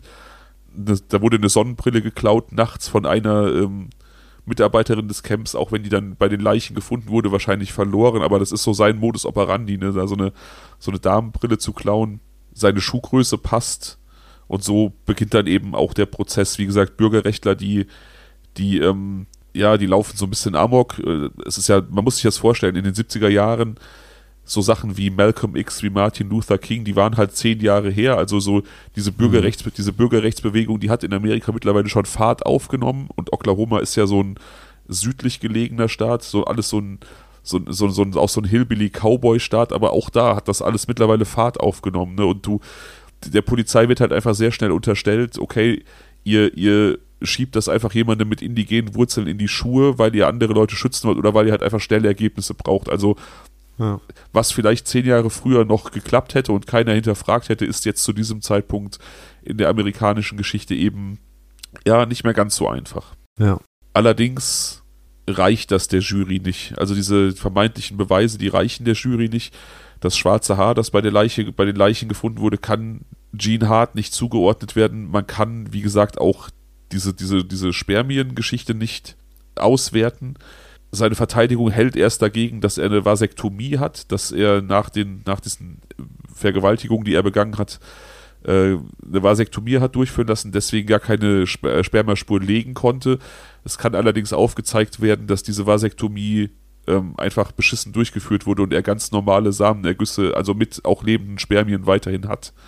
Da wurde eine Sonnenbrille geklaut, nachts von einer ähm, Mitarbeiterin des Camps, auch wenn die dann bei den Leichen gefunden wurde, wahrscheinlich verloren. Aber das ist so sein Modus operandi, ne? Da so eine, so eine Damenbrille zu klauen. Seine Schuhgröße passt. Und so beginnt dann eben auch der Prozess. Wie gesagt, Bürgerrechtler, die, die, ähm, ja, die laufen so ein bisschen amok. Es ist ja, man muss sich das vorstellen, in den siebziger Jahren so Sachen wie Malcolm X, wie Martin Luther King, die waren halt zehn Jahre her. Also so diese Bürgerrechts, diese Bürgerrechtsbewegung, die hat in Amerika mittlerweile schon Fahrt aufgenommen. Und Oklahoma ist ja so ein südlich gelegener Staat, so alles so ein, so, so, so, auch so ein Hillbilly-Cowboy-Staat. Aber auch da hat das alles mittlerweile Fahrt aufgenommen, ne? Und du, der Polizei wird halt einfach sehr schnell unterstellt, okay, ihr, ihr schiebt das einfach jemandem mit indigenen Wurzeln in die Schuhe, weil ihr andere Leute schützen wollt oder weil ihr halt einfach schnelle Ergebnisse braucht. Also ja. Was vielleicht zehn Jahre früher noch geklappt hätte und keiner hinterfragt hätte, ist jetzt zu diesem Zeitpunkt in der amerikanischen Geschichte eben ja nicht mehr ganz so einfach. Ja. Allerdings reicht das der Jury nicht. Also diese vermeintlichen Beweise, die reichen der Jury nicht. Das schwarze Haar, das bei der Leiche, bei den Leichen gefunden wurde, kann Gene Hart nicht zugeordnet werden. Man kann, wie gesagt, auch diese, diese, diese Spermiengeschichte nicht auswerten. Seine Verteidigung hält erst dagegen, dass er eine Vasektomie hat, dass er nach den, nach diesen Vergewaltigungen, die er begangen hat, äh, eine Vasektomie hat durchführen lassen, deswegen gar keine Sper- Spermaspur legen konnte. Es kann allerdings aufgezeigt werden, dass diese Vasektomie ähm, einfach beschissen durchgeführt wurde und er ganz normale Samenergüsse, also mit auch lebenden Spermien weiterhin hat.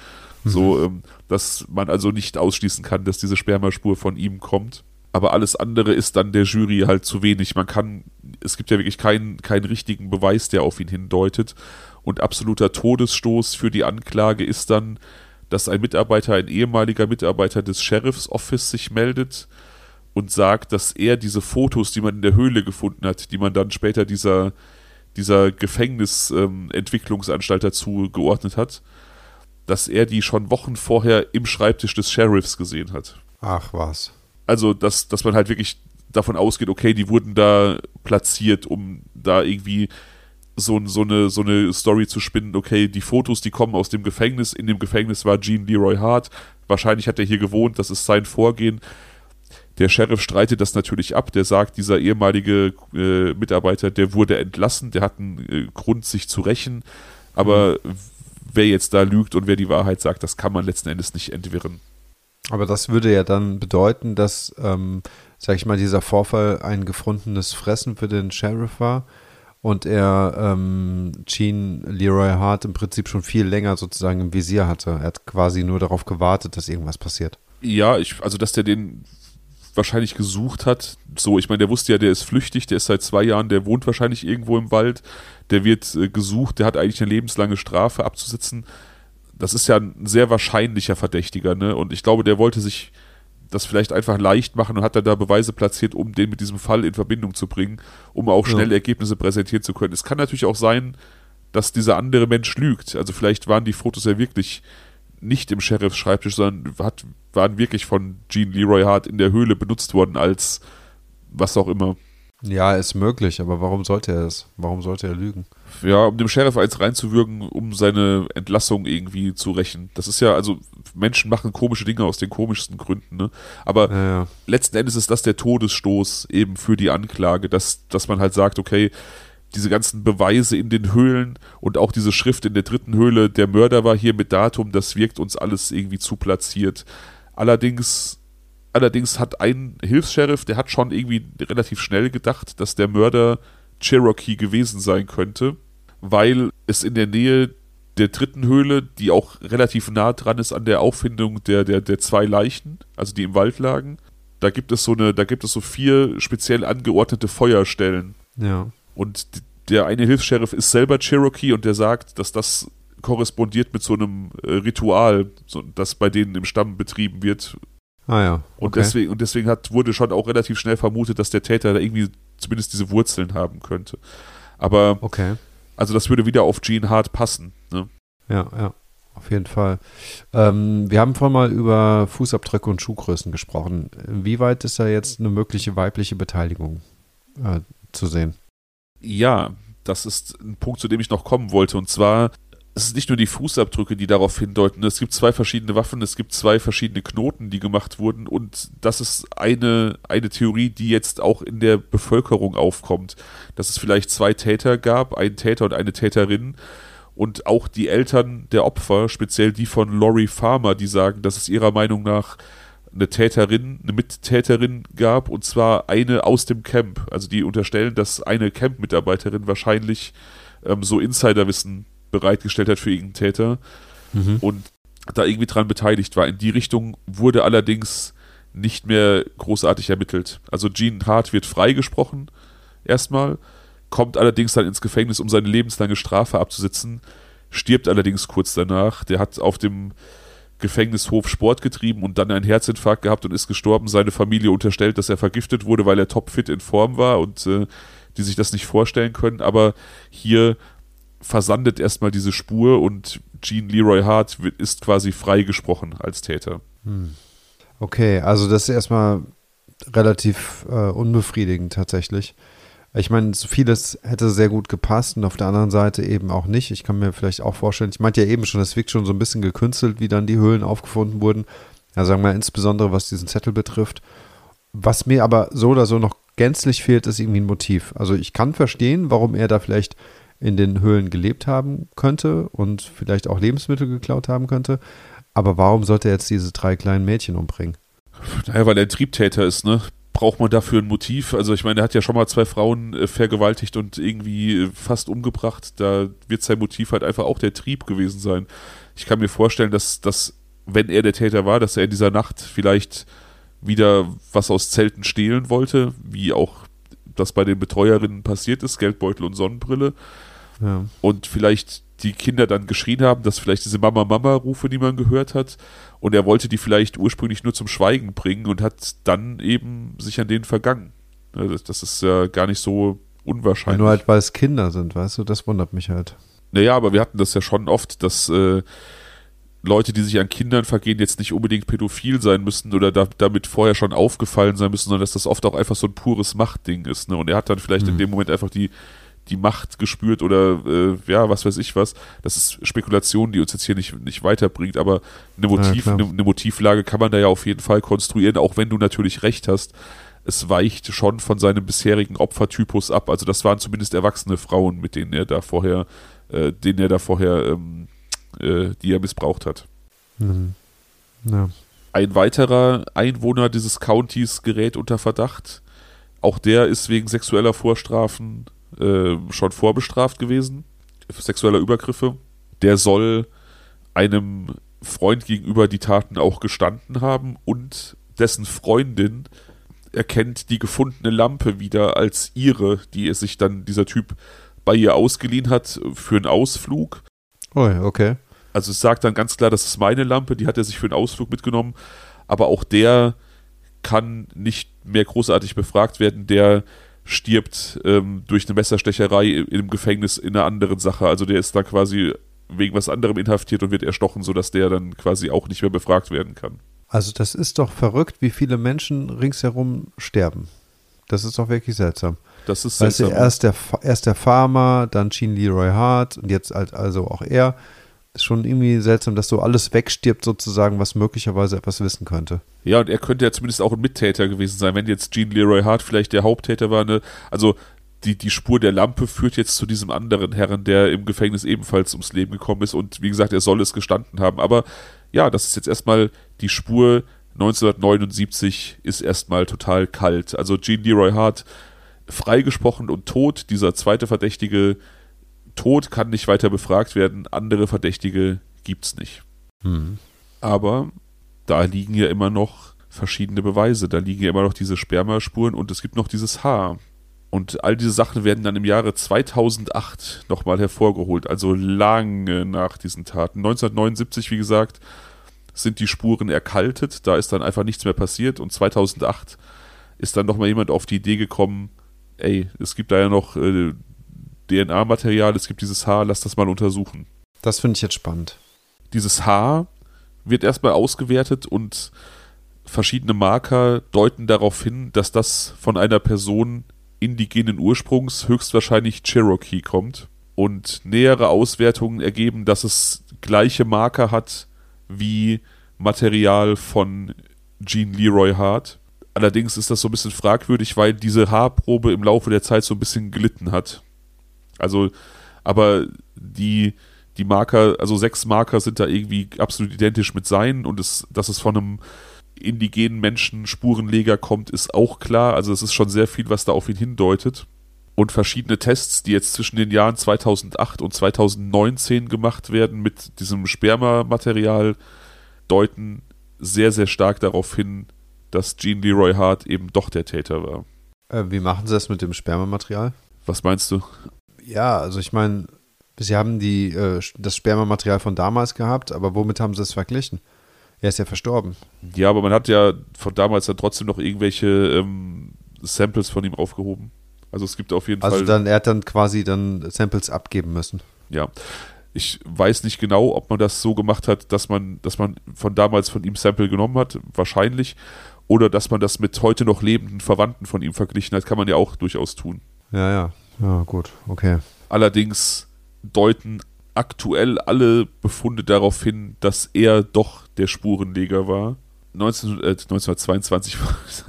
Mhm. So, ähm, dass man also nicht ausschließen kann, dass diese Spermaspur von ihm kommt. Aber alles andere ist dann der Jury halt zu wenig. Man kann, es gibt ja wirklich keinen, keinen richtigen Beweis, der auf ihn hindeutet. Und absoluter Todesstoß für die Anklage ist dann, dass ein Mitarbeiter, ein ehemaliger Mitarbeiter des Sheriff's Office sich meldet und sagt, dass er diese Fotos, die man in der Höhle gefunden hat, die man dann später dieser, dieser Gefängnisentwicklungsanstalt ähm, dazu geordnet hat, dass er die schon Wochen vorher im Schreibtisch des Sheriffs gesehen hat. Ach was. Also, dass, dass man halt wirklich davon ausgeht, okay, die wurden da platziert, um da irgendwie so, so, eine, so eine Story zu spinnen, okay, die Fotos, die kommen aus dem Gefängnis, in dem Gefängnis war Gene Leroy Hart, wahrscheinlich hat er hier gewohnt, das ist sein Vorgehen. Der Sheriff streitet das natürlich ab, der sagt, dieser ehemalige äh, Mitarbeiter, der wurde entlassen, der hat einen äh, Grund, sich zu rächen, aber mhm. wer jetzt da lügt und wer die Wahrheit sagt, das kann man letzten Endes nicht entwirren. Aber das würde ja dann bedeuten, dass, ähm, sag ich mal, dieser Vorfall ein gefundenes Fressen für den Sheriff war und er ähm, Gene Leroy Hart im Prinzip schon viel länger sozusagen im Visier hatte. Er hat quasi nur darauf gewartet, dass irgendwas passiert. Ja, ich, also dass der den wahrscheinlich gesucht hat. So, ich meine, der wusste ja, der ist flüchtig, der ist seit zwei Jahren, der wohnt wahrscheinlich irgendwo im Wald, der wird äh, gesucht, der hat eigentlich eine lebenslange Strafe abzusitzen. Das ist ja ein sehr wahrscheinlicher Verdächtiger, ne? Und ich glaube, der wollte sich das vielleicht einfach leicht machen und hat dann da Beweise platziert, um den mit diesem Fall in Verbindung zu bringen, um auch schnell ja. Ergebnisse präsentieren zu können. Es kann natürlich auch sein, dass dieser andere Mensch lügt. Also vielleicht waren die Fotos ja wirklich nicht im Sheriffs Schreibtisch, sondern hat, waren wirklich von Gene Leroy Hart in der Höhle benutzt worden als was auch immer. Ja, ist möglich, aber warum sollte er es? Warum sollte er lügen? Ja, um dem Sheriff eins reinzuwürgen, um seine Entlassung irgendwie zu rächen. Das ist ja, also Menschen machen komische Dinge aus den komischsten Gründen, ne? Aber ja, ja. letzten Endes ist das der Todesstoß eben für die Anklage, dass, dass man halt sagt, okay, diese ganzen Beweise in den Höhlen und auch diese Schrift in der dritten Höhle, der Mörder war hier mit Datum, das wirkt uns alles irgendwie zu platziert. Allerdings, allerdings hat ein Hilfs-Sheriff, der hat schon irgendwie relativ schnell gedacht, dass der Mörder Cherokee gewesen sein könnte, weil es in der Nähe der dritten Höhle, die auch relativ nah dran ist an der Auffindung der, der, der zwei Leichen, also die im Wald lagen, da gibt es so eine, da gibt es so vier speziell angeordnete Feuerstellen. Ja. Und der eine Hilfs-Sheriff ist selber Cherokee und der sagt, dass das korrespondiert mit so einem äh, Ritual, so, das bei denen im Stamm betrieben wird. Ah ja, okay. Und deswegen, und deswegen hat, wurde schon auch relativ schnell vermutet, dass der Täter da irgendwie zumindest diese Wurzeln haben könnte. Aber, okay. Also das würde wieder auf Gene Hart passen. Ne? Ja, ja, auf jeden Fall. Ähm, wir haben vorhin mal über Fußabdrücke und Schuhgrößen gesprochen. Inwieweit ist da jetzt eine mögliche weibliche Beteiligung äh, zu sehen? Ja, das ist ein Punkt, zu dem ich noch kommen wollte. Und zwar, es ist nicht nur die Fußabdrücke, die darauf hindeuten. Es gibt zwei verschiedene Waffen, es gibt zwei verschiedene Knoten, die gemacht wurden. Und das ist eine, eine Theorie, die jetzt auch in der Bevölkerung aufkommt. Dass es vielleicht zwei Täter gab, einen Täter und eine Täterin. Und auch die Eltern der Opfer, speziell die von Lori Farmer, die sagen, dass es ihrer Meinung nach eine Täterin, eine Mittäterin gab, und zwar eine aus dem Camp. Also die unterstellen, dass eine Camp-Mitarbeiterin wahrscheinlich ähm, so Insiderwissen bereitgestellt hat für irgendeinen Täter mhm. und da irgendwie dran beteiligt war. In die Richtung wurde allerdings nicht mehr großartig ermittelt. Also Gene Hart wird freigesprochen erstmal, kommt allerdings dann ins Gefängnis, um seine lebenslange Strafe abzusitzen, stirbt allerdings kurz danach. Der hat auf dem Gefängnishof Sport getrieben und dann einen Herzinfarkt gehabt und ist gestorben. Seine Familie unterstellt, dass er vergiftet wurde, weil er topfit in Form war und äh, die sich das nicht vorstellen können. Aber hier versandet erstmal diese Spur und Gene Leroy Hart wird, ist quasi freigesprochen als Täter. Hm. Okay, also das ist erstmal relativ äh, unbefriedigend tatsächlich. Ich meine, vieles hätte sehr gut gepasst und auf der anderen Seite eben auch nicht. Ich kann mir vielleicht auch vorstellen, ich meinte ja eben schon, es wirkt schon so ein bisschen gekünstelt, wie dann die Höhlen aufgefunden wurden. Ja, sagen wir insbesondere, was diesen Zettel betrifft. Was mir aber so oder so noch gänzlich fehlt, ist irgendwie ein Motiv. Also ich kann verstehen, warum er da vielleicht in den Höhlen gelebt haben könnte und vielleicht auch Lebensmittel geklaut haben könnte. Aber warum sollte er jetzt diese drei kleinen Mädchen umbringen? Naja, weil er ein Triebtäter ist, ne? Braucht man dafür ein Motiv? Also ich meine, er hat ja schon mal zwei Frauen äh, vergewaltigt und irgendwie äh, fast umgebracht. Da wird sein Motiv halt einfach auch der Trieb gewesen sein. Ich kann mir vorstellen, dass, dass wenn er der Täter war, dass er in dieser Nacht vielleicht wieder was aus Zelten stehlen wollte, wie auch das bei den Betreuerinnen passiert ist, Geldbeutel und Sonnenbrille. Ja. Und vielleicht die Kinder dann geschrien haben, dass vielleicht diese Mama-Mama-Rufe, die man gehört hat, und er wollte die vielleicht ursprünglich nur zum Schweigen bringen und hat dann eben sich an denen vergangen. Das ist ja gar nicht so unwahrscheinlich. Nur halt, weil es Kinder sind, weißt du, das wundert mich halt. Naja, aber wir hatten das ja schon oft, dass äh, Leute, die sich an Kindern vergehen, jetzt nicht unbedingt pädophil sein müssen oder da, damit vorher schon aufgefallen sein müssen, sondern dass das oft auch einfach so ein pures Machtding ist. Ne? Und er hat dann vielleicht mhm. in dem Moment einfach die, die Macht gespürt oder äh, ja, was weiß ich was. Das ist Spekulation, die uns jetzt hier nicht, nicht weiterbringt, aber eine, Motiv, ja, eine, eine Motivlage kann man da ja auf jeden Fall konstruieren, auch wenn du natürlich recht hast. Es weicht schon von seinem bisherigen Opfertypus ab. Also das waren zumindest erwachsene Frauen, mit denen er da vorher, äh, denen er da vorher ähm, die er missbraucht hat. Mhm. Ja. Ein weiterer Einwohner dieses Countys gerät unter Verdacht. Auch der ist wegen sexueller Vorstrafen äh, schon vorbestraft gewesen, sexueller Übergriffe. Der soll einem Freund gegenüber die Taten auch gestanden haben und dessen Freundin erkennt die gefundene Lampe wieder als ihre, die es sich dann dieser Typ bei ihr ausgeliehen hat für einen Ausflug. Oh, okay. Also es sagt dann ganz klar, das ist meine Lampe, die hat er sich für einen Ausflug mitgenommen, aber auch der kann nicht mehr großartig befragt werden, der stirbt ähm, durch eine Messerstecherei im Gefängnis in einer anderen Sache, also der ist da quasi wegen was anderem inhaftiert und wird erstochen, sodass der dann quasi auch nicht mehr befragt werden kann. Also das ist doch verrückt, wie viele Menschen ringsherum sterben. Das ist doch wirklich seltsam. Das ist weißt seltsam. Du, erst der, erst der Farmer, dann Jean Leroy Hart und jetzt halt also auch er. Ist schon irgendwie seltsam, dass so alles wegstirbt sozusagen, was möglicherweise etwas wissen könnte. Ja, und er könnte ja zumindest auch ein Mittäter gewesen sein, wenn jetzt Jean Leroy Hart vielleicht der Haupttäter war. Ne? Also die, die Spur der Lampe führt jetzt zu diesem anderen Herren, der im Gefängnis ebenfalls ums Leben gekommen ist und wie gesagt, er soll es gestanden haben. Aber ja, das ist jetzt erstmal die Spur neunzehnhundertneunundsiebzig ist erstmal total kalt. Also Jean Leroy Hart freigesprochen und tot, dieser zweite Verdächtige tot, kann nicht weiter befragt werden, andere Verdächtige gibt's nicht. Hm. Aber da liegen ja immer noch verschiedene Beweise, da liegen ja immer noch diese Spermaspuren und es gibt noch dieses Haar. Und all diese Sachen werden dann im Jahre zweitausendacht nochmal hervorgeholt, also lange nach diesen Taten. neunzehnhundertneunundsiebzig, wie gesagt, sind die Spuren erkaltet, da ist dann einfach nichts mehr passiert und zweitausendacht ist dann nochmal jemand auf die Idee gekommen, ey, es gibt da ja noch äh, D N A-Material, es gibt dieses Haar, lass das mal untersuchen. Das finde ich jetzt spannend. Dieses Haar wird erstmal ausgewertet und verschiedene Marker deuten darauf hin, dass das von einer Person indigenen Ursprungs, höchstwahrscheinlich Cherokee, kommt. Und nähere Auswertungen ergeben, dass es gleiche Marker hat wie Material von Jean Leroy Hart. Allerdings ist das so ein bisschen fragwürdig, weil diese Haarprobe im Laufe der Zeit so ein bisschen gelitten hat. Also, aber die, die Marker, also sechs Marker sind da irgendwie absolut identisch mit seinen und es, dass es von einem indigenen Menschen Spurenleger kommt, ist auch klar. Also es ist schon sehr viel, was da auf ihn hindeutet. Und verschiedene Tests, die jetzt zwischen den Jahren zweitausendacht und zweitausendneunzehn gemacht werden mit diesem Spermamaterial, deuten sehr, sehr stark darauf hin, dass Jean Leroy Hart eben doch der Täter war. Äh, wie machen sie das mit dem Spermamaterial? Was meinst du? Ja, also ich meine, sie haben die, äh, das Spermamaterial von damals gehabt, aber womit haben sie es verglichen? Er ist ja verstorben. Ja, aber man hat ja von damals dann trotzdem noch irgendwelche ähm, Samples von ihm aufgehoben. Also es gibt auf jeden also Fall... Also dann, er hat dann quasi dann Samples abgeben müssen. Ja, ich weiß nicht genau, ob man das so gemacht hat, dass man, dass man von damals von ihm Sample genommen hat, wahrscheinlich, oder dass man das mit heute noch lebenden Verwandten von ihm verglichen hat, kann man ja auch durchaus tun. Ja, ja. Ja, gut, okay. Allerdings deuten aktuell alle Befunde darauf hin, dass er doch der Spurenleger war. neunzehn, äh, neunzehnhundertzweiundzwanzig,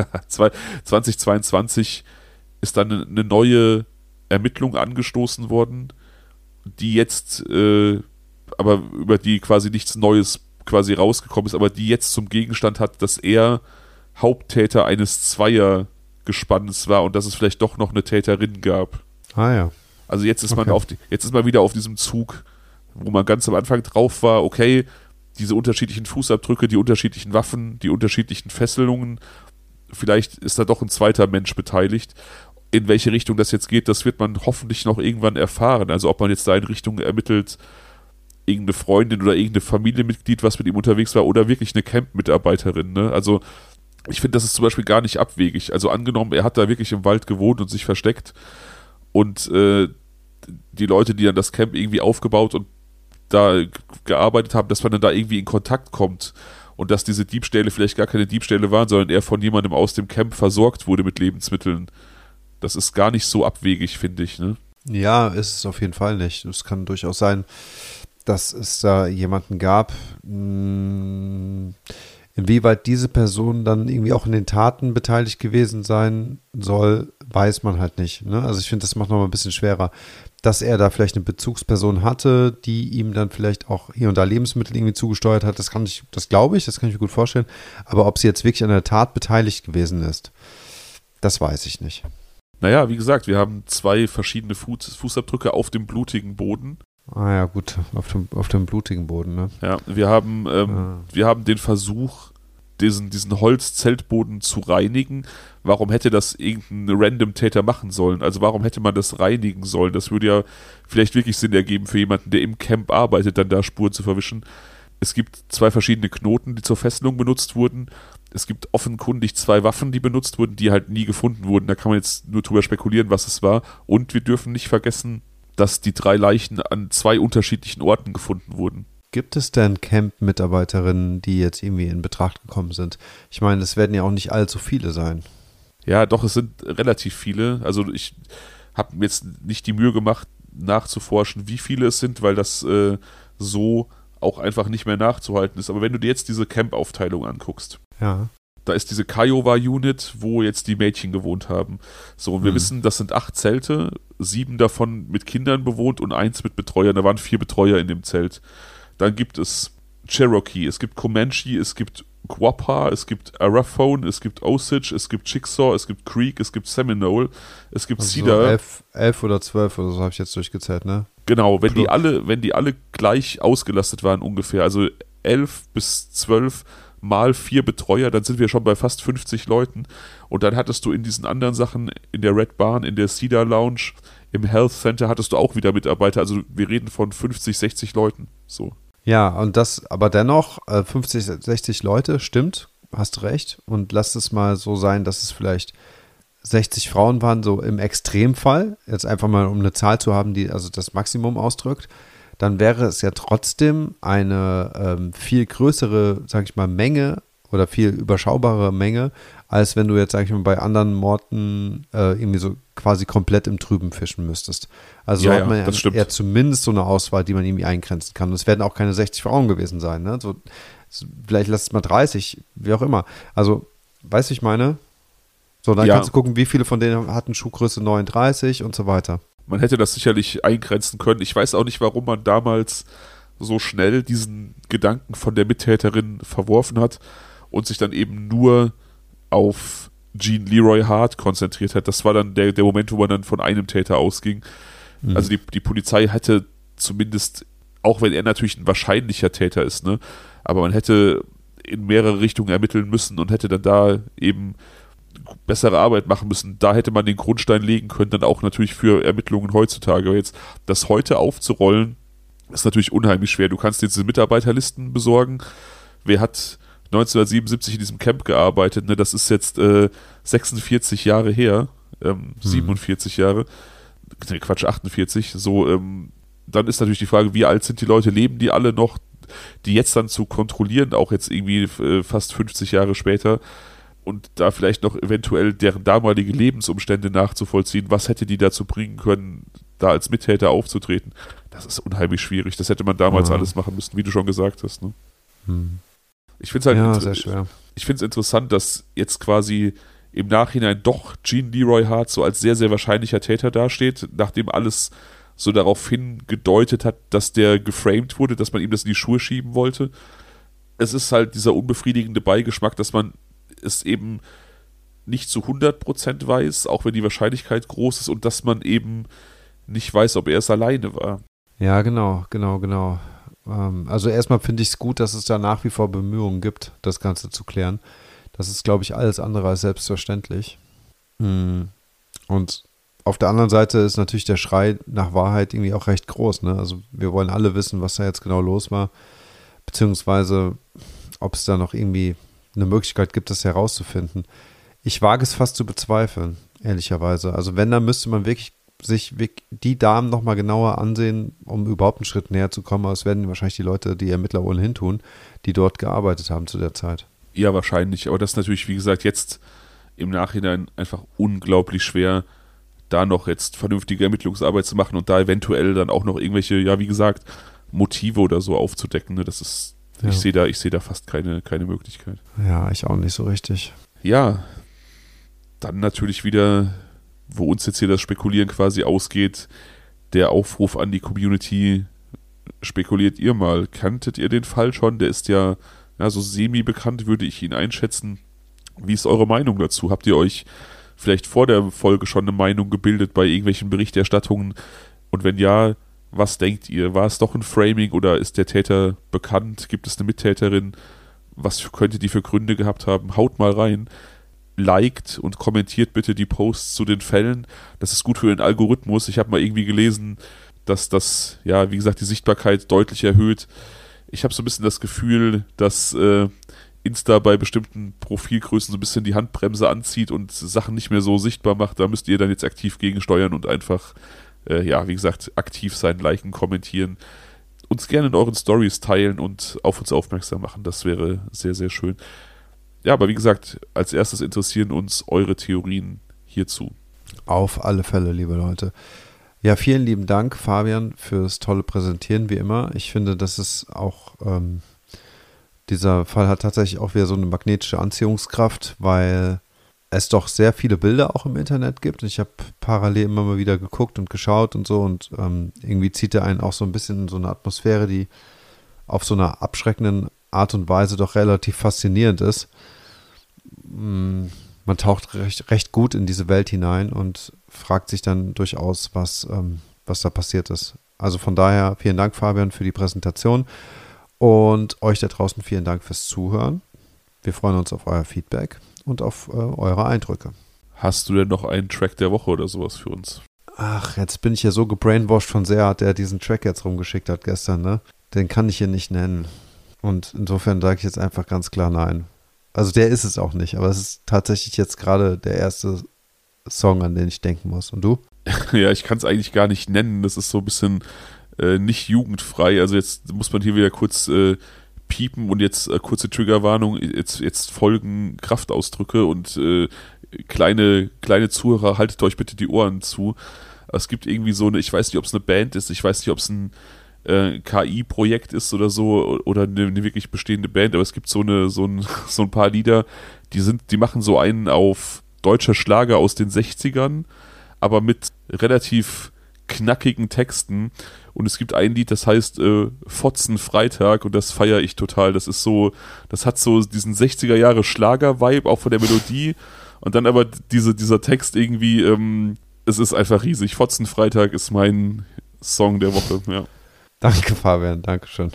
zweitausendzweiundzwanzig ist dann eine neue Ermittlung angestoßen worden, die jetzt, äh, aber über die quasi nichts Neues quasi rausgekommen ist, aber die jetzt zum Gegenstand hat, dass er Haupttäter eines Zweiergespanns war und dass es vielleicht doch noch eine Täterin gab. Ah ja. Also jetzt ist okay. man auf die, jetzt ist man wieder auf diesem Zug, wo man ganz am Anfang drauf war, okay, diese unterschiedlichen Fußabdrücke, die unterschiedlichen Waffen, die unterschiedlichen Fesselungen, vielleicht ist da doch ein zweiter Mensch beteiligt. In welche Richtung das jetzt geht, das wird man hoffentlich noch irgendwann erfahren. Also ob man jetzt da in Richtung ermittelt, irgendeine Freundin oder irgendeine Familienmitglied, was mit ihm unterwegs war, oder wirklich eine Camp-Mitarbeiterin. Ne? Also ich finde, das ist zum Beispiel gar nicht abwegig. Also angenommen, er hat da wirklich im Wald gewohnt und sich versteckt und äh, die Leute, die dann das Camp irgendwie aufgebaut und da g- gearbeitet haben, dass man dann da irgendwie in Kontakt kommt und dass diese Diebstähle vielleicht gar keine Diebstähle waren, sondern er von jemandem aus dem Camp versorgt wurde mit Lebensmitteln. Das ist gar nicht so abwegig, finde ich, ne? Ja, ist es auf jeden Fall nicht. Es kann durchaus sein, dass es da jemanden gab, mh, inwieweit diese Person dann irgendwie auch in den Taten beteiligt gewesen sein soll, weiß man halt nicht. Ne? Also ich finde, das macht nochmal ein bisschen schwerer, dass er da vielleicht eine Bezugsperson hatte, die ihm dann vielleicht auch hier und da Lebensmittel irgendwie zugesteuert hat. Das kann ich, das glaube ich, das kann ich mir gut vorstellen. Aber ob sie jetzt wirklich an der Tat beteiligt gewesen ist, das weiß ich nicht. Naja, wie gesagt, wir haben zwei verschiedene Fuß, Fußabdrücke auf dem blutigen Boden. Ah ja, gut, auf dem, auf dem blutigen Boden, ne? Ja, wir haben, ähm, Ah. wir haben den Versuch, diesen, diesen Holzzeltboden zu reinigen. Warum hätte das irgendein Random-Täter machen sollen? Also warum hätte man das reinigen sollen? Das würde ja vielleicht wirklich Sinn ergeben für jemanden, der im Camp arbeitet, dann da Spuren zu verwischen. Es gibt zwei verschiedene Knoten, die zur Fesselung benutzt wurden. Es gibt offenkundig zwei Waffen, die benutzt wurden, die halt nie gefunden wurden. Da kann man jetzt nur drüber spekulieren, was es war. Und wir dürfen nicht vergessen, dass die drei Leichen an zwei unterschiedlichen Orten gefunden wurden. Gibt es denn Camp-Mitarbeiterinnen, die jetzt irgendwie in Betracht gekommen sind? Ich meine, es werden ja auch nicht allzu viele sein. Ja, doch, es sind relativ viele. Also ich habe mir jetzt nicht die Mühe gemacht, nachzuforschen, wie viele es sind, weil das äh, so auch einfach nicht mehr nachzuhalten ist. Aber wenn du dir jetzt diese Camp-Aufteilung anguckst, Ja. da ist diese Kiowa-Unit, wo jetzt die Mädchen gewohnt haben. So, und wir Mhm. wissen, das sind acht Zelte, sieben davon mit Kindern bewohnt und eins mit Betreuern. Da waren vier Betreuer in dem Zelt. Dann gibt es Cherokee, es gibt Comanche, es gibt Quapaw, es gibt Arapaho, es gibt Osage, es gibt Chickasaw, es gibt Creek, es gibt Seminole, es gibt Also so Cedar. elf, elf oder zwölf oder so habe ich jetzt durchgezählt, ne? Genau, wenn die Plus- alle, wenn die alle gleich ausgelastet waren ungefähr, also elf bis zwölf mal vier Betreuer, dann sind wir schon bei fast fünfzig Leuten. Und dann hattest du in diesen anderen Sachen, in der Red Barn, in der Cedar Lounge, im Health Center hattest du auch wieder Mitarbeiter. Also wir reden von fünfzig, sechzig Leuten. So. Ja, und das, aber dennoch, äh, fünfzig, sechzig Leute, stimmt, hast recht. Und lass es mal so sein, dass es vielleicht sechzig Frauen waren, so im Extremfall, jetzt einfach mal um eine Zahl zu haben, die also das Maximum ausdrückt, dann wäre es ja trotzdem eine ähm, viel größere, sag ich mal, Menge oder viel überschaubare Menge, als wenn du jetzt, sag ich mal, bei anderen Morden äh, irgendwie so quasi komplett im Trüben fischen müsstest. Also so Ja, hat ja, man das stimmt. ja zumindest so eine Auswahl, die man irgendwie eingrenzen kann. Und es werden auch keine sechzig Frauen gewesen sein, ne? So, so, vielleicht lass es mal dreißig, wie auch immer. Also, weißt du, ich meine? So, dann Ja. kannst du gucken, wie viele von denen hatten Schuhgröße neununddreißig und so weiter. Man hätte das sicherlich eingrenzen können. Ich weiß auch nicht, warum man damals so schnell diesen Gedanken von der Mittäterin verworfen hat und sich dann eben nur auf Jean Leroy Hart konzentriert hat. Das war dann der, der Moment, wo man dann von einem Täter ausging. Mhm. Also die, die Polizei hätte zumindest, auch wenn er natürlich ein wahrscheinlicher Täter ist, ne, aber man hätte in mehrere Richtungen ermitteln müssen und hätte dann da eben bessere Arbeit machen müssen. Da hätte man den Grundstein legen können, dann auch natürlich für Ermittlungen heutzutage. Aber jetzt das heute aufzurollen, ist natürlich unheimlich schwer. Du kannst dir diese Mitarbeiterlisten besorgen. Wer hat neunzehnhundertsiebenundsiebzig in diesem Camp gearbeitet? Ne? Das ist jetzt äh, sechsundvierzig Jahre her, ähm, siebenundvierzig Jahre. Ne, Quatsch, achtundvierzig. So, ähm, dann ist natürlich die Frage, wie alt sind die Leute? Leben die alle noch? Die jetzt dann zu kontrollieren, auch jetzt irgendwie äh, fast fünfzig Jahre später, und da vielleicht noch eventuell deren damalige Lebensumstände nachzuvollziehen, was hätte die dazu bringen können, da als Mittäter aufzutreten, das ist unheimlich schwierig. Das hätte man damals Ja. alles machen müssen, wie du schon gesagt hast. Ne? Hm. Ich finde es halt Ja, inter- sehr schwer. ich finde es interessant, dass jetzt quasi im Nachhinein doch Jean Leroy Hart so als sehr, sehr wahrscheinlicher Täter dasteht, nachdem alles so darauf hingedeutet hat, dass der geframed wurde, dass man ihm das in die Schuhe schieben wollte. Es ist halt dieser unbefriedigende Beigeschmack, dass man es eben nicht zu hundert Prozent weiß, auch wenn die Wahrscheinlichkeit groß ist, und dass man eben nicht weiß, ob er es alleine war. Ja, genau, genau, genau. Ähm, also erstmal finde ich es gut, dass es da nach wie vor Bemühungen gibt, das Ganze zu klären. Das ist, glaube ich, alles andere als selbstverständlich. Mhm. Und auf der anderen Seite ist natürlich der Schrei nach Wahrheit irgendwie auch recht groß. Ne? Also wir wollen alle wissen, was da jetzt genau los war, beziehungsweise ob es da noch irgendwie eine Möglichkeit gibt, das herauszufinden. Ich wage es fast zu bezweifeln, ehrlicherweise. Also wenn, dann müsste man wirklich sich die Damen nochmal genauer ansehen, um überhaupt einen Schritt näher zu kommen. Aber es werden wahrscheinlich die Leute, die Ermittler ohnehin tun, die dort gearbeitet haben zu der Zeit. Ja, wahrscheinlich. Aber das ist natürlich, wie gesagt, jetzt im Nachhinein einfach unglaublich schwer, da noch jetzt vernünftige Ermittlungsarbeit zu machen und da eventuell dann auch noch irgendwelche, ja, wie gesagt, Motive oder so aufzudecken. Ne? Das ist, ja. ich sehe da, ich sehe da fast keine, keine Möglichkeit. Ja, ich auch nicht so richtig. Ja, dann natürlich wieder, wo uns jetzt hier das Spekulieren quasi ausgeht, der Aufruf an die Community, spekuliert ihr mal. Kanntet ihr den Fall schon? Der ist ja, ja so semi-bekannt, würde ich ihn einschätzen. Wie ist eure Meinung dazu? Habt ihr euch vielleicht vor der Folge schon eine Meinung gebildet bei irgendwelchen Berichterstattungen? Und wenn ja, was denkt ihr? War es doch ein Framing oder ist der Täter bekannt? Gibt es eine Mittäterin? Was könnte die für Gründe gehabt haben? Haut mal rein. Liked und kommentiert bitte die Posts zu den Fällen. Das ist gut für den Algorithmus. Ich habe mal irgendwie gelesen, dass das, ja, wie gesagt, die Sichtbarkeit deutlich erhöht. Ich habe so ein bisschen das Gefühl, dass äh, Insta bei bestimmten Profilgrößen so ein bisschen die Handbremse anzieht und Sachen nicht mehr so sichtbar macht. Da müsst ihr dann jetzt aktiv gegensteuern und einfach, äh, ja, wie gesagt, aktiv sein, liken, kommentieren. Uns gerne in euren Stories teilen und auf uns aufmerksam machen. Das wäre sehr, sehr schön. Ja, aber wie gesagt, als erstes interessieren uns eure Theorien hierzu. Auf alle Fälle, liebe Leute. Ja, vielen lieben Dank, Fabian, fürs tolle Präsentieren, wie immer. Ich finde, das ist auch, ähm, dieser Fall hat tatsächlich auch wieder so eine magnetische Anziehungskraft, weil es doch sehr viele Bilder auch im Internet gibt. Ich habe parallel immer mal wieder geguckt und geschaut und so und ähm, irgendwie zieht er einen auch so ein bisschen in so eine Atmosphäre, die auf so einer abschreckenden Art und Weise doch relativ faszinierend ist. Man taucht recht, recht gut in diese Welt hinein und fragt sich dann durchaus, was, ähm, was da passiert ist. Also von daher vielen Dank, Fabian, für die Präsentation und euch da draußen vielen Dank fürs Zuhören. Wir freuen uns auf euer Feedback und auf äh, eure Eindrücke. Hast du denn noch einen Track der Woche oder sowas für uns? Ach, jetzt bin ich ja so gebrainwashed von Seat, der diesen Track jetzt rumgeschickt hat gestern, ne? Den kann ich hier nicht nennen. Und insofern sage ich jetzt einfach ganz klar nein. Also der ist es auch nicht, aber es ist tatsächlich jetzt gerade der erste Song, an den ich denken muss. Und du? Ja, ich kann es eigentlich gar nicht nennen. Das ist so ein bisschen äh, nicht jugendfrei. Also jetzt muss man hier wieder kurz äh, piepen und jetzt äh, kurze Triggerwarnung. Jetzt, jetzt folgen Kraftausdrücke und äh, kleine, kleine Zuhörer, haltet euch bitte die Ohren zu. Es gibt irgendwie so eine, ich weiß nicht, ob es eine Band ist, ich weiß nicht, ob es ein äh, K I-Projekt ist oder so oder eine, eine wirklich bestehende Band, aber es gibt so eine, so ein, so ein paar Lieder, die sind, die machen so einen auf deutscher Schlager aus den sechzigern, aber mit relativ knackigen Texten. Und es gibt ein Lied, das heißt äh, Fotzen Freitag und das feiere ich total. Das ist so, das hat so diesen sechziger Jahre Schlager-Vibe, auch von der Melodie. Und dann aber diese, dieser Text irgendwie, ähm, es ist einfach riesig. Fotzen Freitag ist mein Song der Woche, ja. Danke, Fabian, danke schön.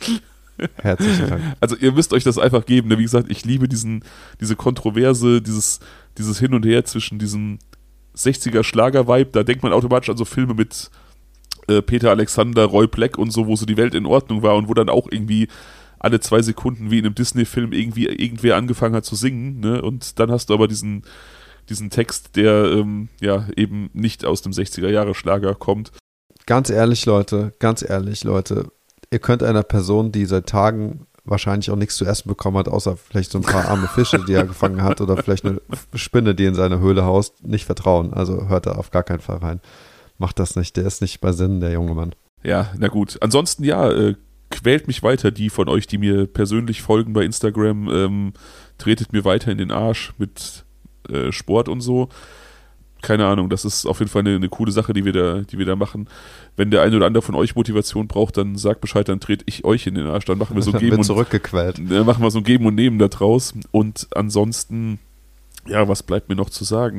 Herzlichen Dank. Also ihr müsst euch das einfach geben. Wie gesagt, ich liebe diesen, diese Kontroverse, dieses, dieses Hin und Her zwischen diesem sechziger Schlager-Vibe. Da denkt man automatisch an so Filme mit äh, Peter Alexander, Roy Black und so, wo so die Welt in Ordnung war und wo dann auch irgendwie alle zwei Sekunden wie in einem Disney-Film irgendwie irgendwer angefangen hat zu singen. Ne? Und dann hast du aber diesen, diesen Text, der ähm, ja eben nicht aus dem sechziger-Jahre-Schlager kommt. Ganz ehrlich, Leute, ganz ehrlich, Leute, ihr könnt einer Person, die seit Tagen wahrscheinlich auch nichts zu essen bekommen hat, außer vielleicht so ein paar arme Fische, die er gefangen hat oder vielleicht eine Spinne, die in seine Höhle haust, nicht vertrauen. Also hört da auf gar keinen Fall rein. Macht das nicht, der ist nicht bei Sinnen, der junge Mann. Ja, na gut. Ansonsten, ja, äh, quält mich weiter, die von euch, die mir persönlich folgen bei Instagram, ähm, tretet mir weiter in den Arsch mit äh, Sport und so. Keine Ahnung, das ist auf jeden Fall eine, eine coole Sache, die wir da, die wir da machen. Wenn der eine oder andere von euch Motivation braucht, dann sagt Bescheid, dann trete ich euch in den Arsch, dann machen wir so ein Geben und zurückgequält. Dann machen wir so ein Geben und Nehmen da draus. Und ansonsten, ja, was bleibt mir noch zu sagen?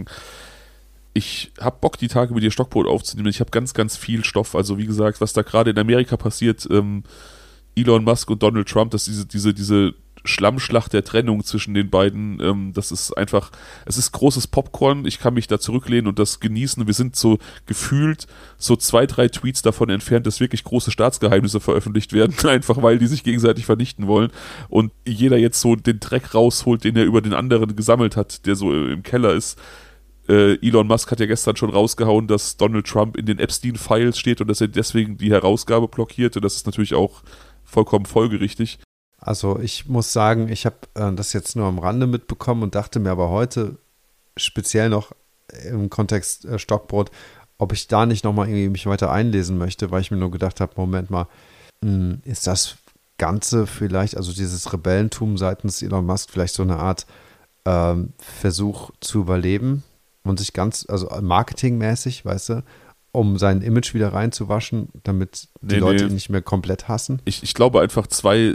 Ich habe Bock, die Tage mit dir Stockbrot aufzunehmen. Ich habe ganz, ganz viel Stoff. Also wie gesagt, was da gerade in Amerika passiert, ähm, Elon Musk und Donald Trump, dass diese, diese, diese Schlammschlacht der Trennung zwischen den beiden, ähm, das ist einfach, es ist großes Popcorn, ich kann mich da zurücklehnen und das genießen. Wir sind so gefühlt so zwei, drei Tweets davon entfernt, dass wirklich große Staatsgeheimnisse veröffentlicht werden, einfach weil die sich gegenseitig vernichten wollen und jeder jetzt so den Dreck rausholt, den er über den anderen gesammelt hat, der so im Keller ist. Äh, Elon Musk hat ja gestern schon rausgehauen, dass Donald Trump in den Epstein-Files steht und dass er deswegen die Herausgabe blockierte. Das ist natürlich auch vollkommen folgerichtig. Also ich muss sagen, ich habe äh, das jetzt nur am Rande mitbekommen und dachte mir aber heute speziell noch im Kontext äh, Stockbrot, ob ich da nicht nochmal irgendwie mich weiter einlesen möchte, weil ich mir nur gedacht habe, Moment mal, mh, ist das Ganze vielleicht, also dieses Rebellentum seitens Elon Musk vielleicht so eine Art ähm, Versuch zu überleben und sich ganz, also marketingmäßig, weißt du, um sein Image wieder reinzuwaschen, damit die nee, Leute nee. ihn nicht mehr komplett hassen? Ich, ich glaube einfach, zwei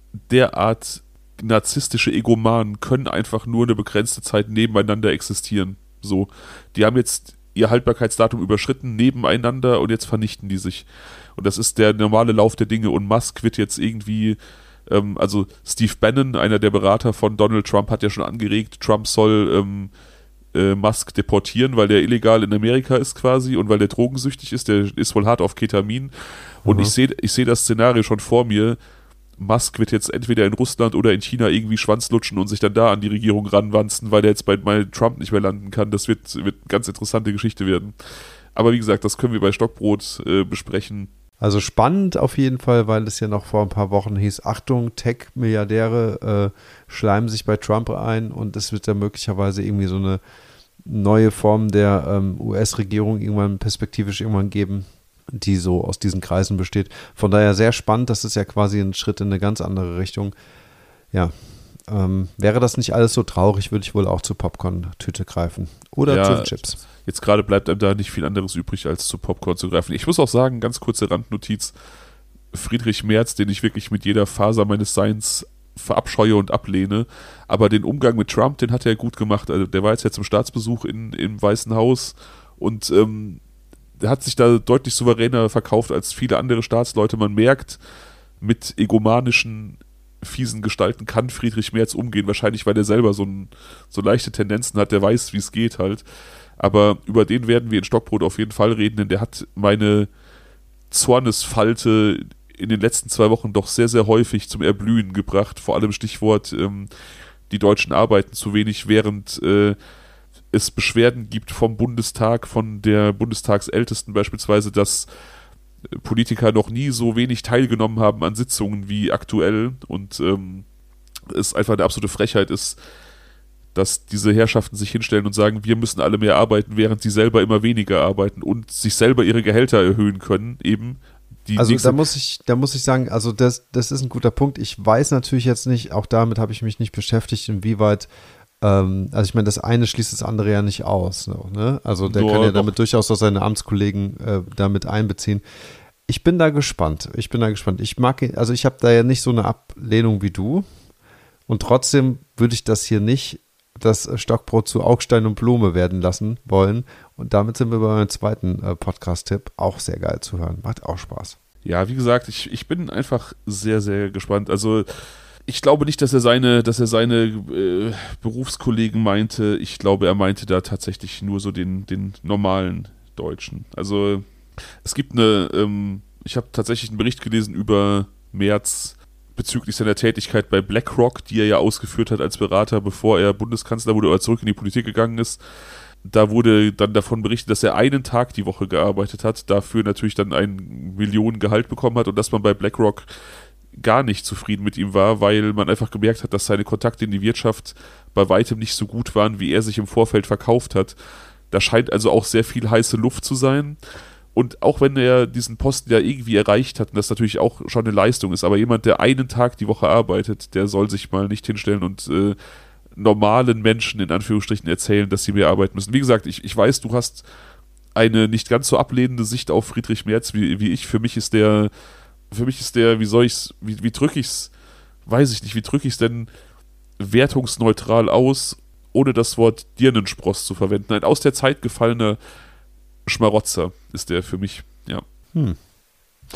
derart narzisstische Egomanen können einfach nur eine begrenzte Zeit nebeneinander existieren. So, die haben jetzt ihr Haltbarkeitsdatum überschritten nebeneinander und jetzt vernichten die sich. Und das ist der normale Lauf der Dinge. Und Musk wird jetzt irgendwie, ähm, also Steve Bannon, einer der Berater von Donald Trump, hat ja schon angeregt, Trump soll ähm, äh, Musk deportieren, weil der illegal in Amerika ist quasi und weil der drogensüchtig ist. Der ist wohl hart auf Ketamin. Und mhm. ich sehe ich seh das Szenario schon vor mir. Musk wird jetzt entweder in Russland oder in China irgendwie Schwanzlutschen und sich dann da an die Regierung ranwanzen, weil der jetzt bei, bei Trump nicht mehr landen kann. Das wird, wird eine ganz interessante Geschichte werden. Aber wie gesagt, das können wir bei Stockbrot äh, besprechen. Also spannend auf jeden Fall, weil es ja noch vor ein paar Wochen hieß, Achtung, Tech-Milliardäre äh, schleimen sich bei Trump ein und es wird ja möglicherweise irgendwie so eine neue Form der ähm, U S-Regierung irgendwann perspektivisch irgendwann geben, die so aus diesen Kreisen besteht. Von daher sehr spannend, das ist ja quasi ein Schritt in eine ganz andere Richtung. Ja, ähm, wäre das nicht alles so traurig, würde ich wohl auch zur Popcorn-Tüte greifen. Oder ja, zu Chips. Jetzt gerade bleibt einem da nicht viel anderes übrig, als zu Popcorn zu greifen. Ich muss auch sagen, ganz kurze Randnotiz, Friedrich Merz, den ich wirklich mit jeder Faser meines Seins verabscheue und ablehne, aber den Umgang mit Trump, den hat er gut gemacht. Also der war jetzt ja zum Staatsbesuch in, im Weißen Haus und ähm, der hat sich da deutlich souveräner verkauft als viele andere Staatsleute. Man merkt, mit egomanischen, fiesen Gestalten kann Friedrich Merz umgehen. Wahrscheinlich, weil er selber so, ein, so leichte Tendenzen hat. Der weiß, wie es geht halt. Aber über den werden wir in Stockbrot auf jeden Fall reden, denn der hat meine Zornesfalte in den letzten zwei Wochen doch sehr, sehr häufig zum Erblühen gebracht. Vor allem Stichwort, ähm, die Deutschen arbeiten zu wenig, während äh, es Beschwerden gibt vom Bundestag, von der Bundestagsältesten beispielsweise, dass Politiker noch nie so wenig teilgenommen haben an Sitzungen wie aktuell und ähm, es einfach eine absolute Frechheit ist, dass diese Herrschaften sich hinstellen und sagen, wir müssen alle mehr arbeiten, während sie selber immer weniger arbeiten und sich selber ihre Gehälter erhöhen können, eben. Die also da muss ich, da muss ich sagen, also das, das ist ein guter Punkt. Ich weiß natürlich jetzt nicht, auch damit habe ich mich nicht beschäftigt, inwieweit also ich meine, das eine schließt das andere ja nicht aus. Ne? Also der Nur kann ja noch. damit durchaus auch seine Amtskollegen äh, damit einbeziehen. Ich bin da gespannt. Ich bin da gespannt. Ich mag ihn, also ich habe da ja nicht so eine Ablehnung wie du. Und trotzdem würde ich das hier nicht, das Stockbrot zu Augstein und Blume werden lassen wollen. Und damit sind wir bei meinem zweiten äh, Podcast-Tipp. Auch sehr geil zu hören. Macht auch Spaß. Ja, wie gesagt, ich, ich bin einfach sehr, sehr gespannt. Also ich glaube nicht, dass er seine, dass er seine äh, Berufskollegen meinte. Ich glaube, er meinte da tatsächlich nur so den, den normalen Deutschen. Also es gibt eine, ähm, ich habe tatsächlich einen Bericht gelesen über Merz bezüglich seiner Tätigkeit bei BlackRock, die er ja ausgeführt hat als Berater, bevor er Bundeskanzler wurde oder zurück in die Politik gegangen ist. Da wurde dann davon berichtet, dass er einen Tag die Woche gearbeitet hat, dafür natürlich dann ein Millionengehalt bekommen hat und dass man bei BlackRock gar nicht zufrieden mit ihm war, weil man einfach gemerkt hat, dass seine Kontakte in die Wirtschaft bei weitem nicht so gut waren, wie er sich im Vorfeld verkauft hat. Da scheint also auch sehr viel heiße Luft zu sein. Und auch wenn er diesen Posten ja irgendwie erreicht hat, und das natürlich auch schon eine Leistung ist, aber jemand, der einen Tag die Woche arbeitet, der soll sich mal nicht hinstellen und äh, normalen Menschen in Anführungsstrichen erzählen, dass sie mehr arbeiten müssen. Wie gesagt, ich, ich weiß, du hast eine nicht ganz so ablehnende Sicht auf Friedrich Merz wie, wie ich. Für mich ist der Für mich ist der, wie soll ich's, wie, wie drücke ich's, weiß ich nicht, wie drücke ich's denn wertungsneutral aus, ohne das Wort Dirnenspross zu verwenden. Ein aus der Zeit gefallener Schmarotzer ist der für mich, ja. Hm.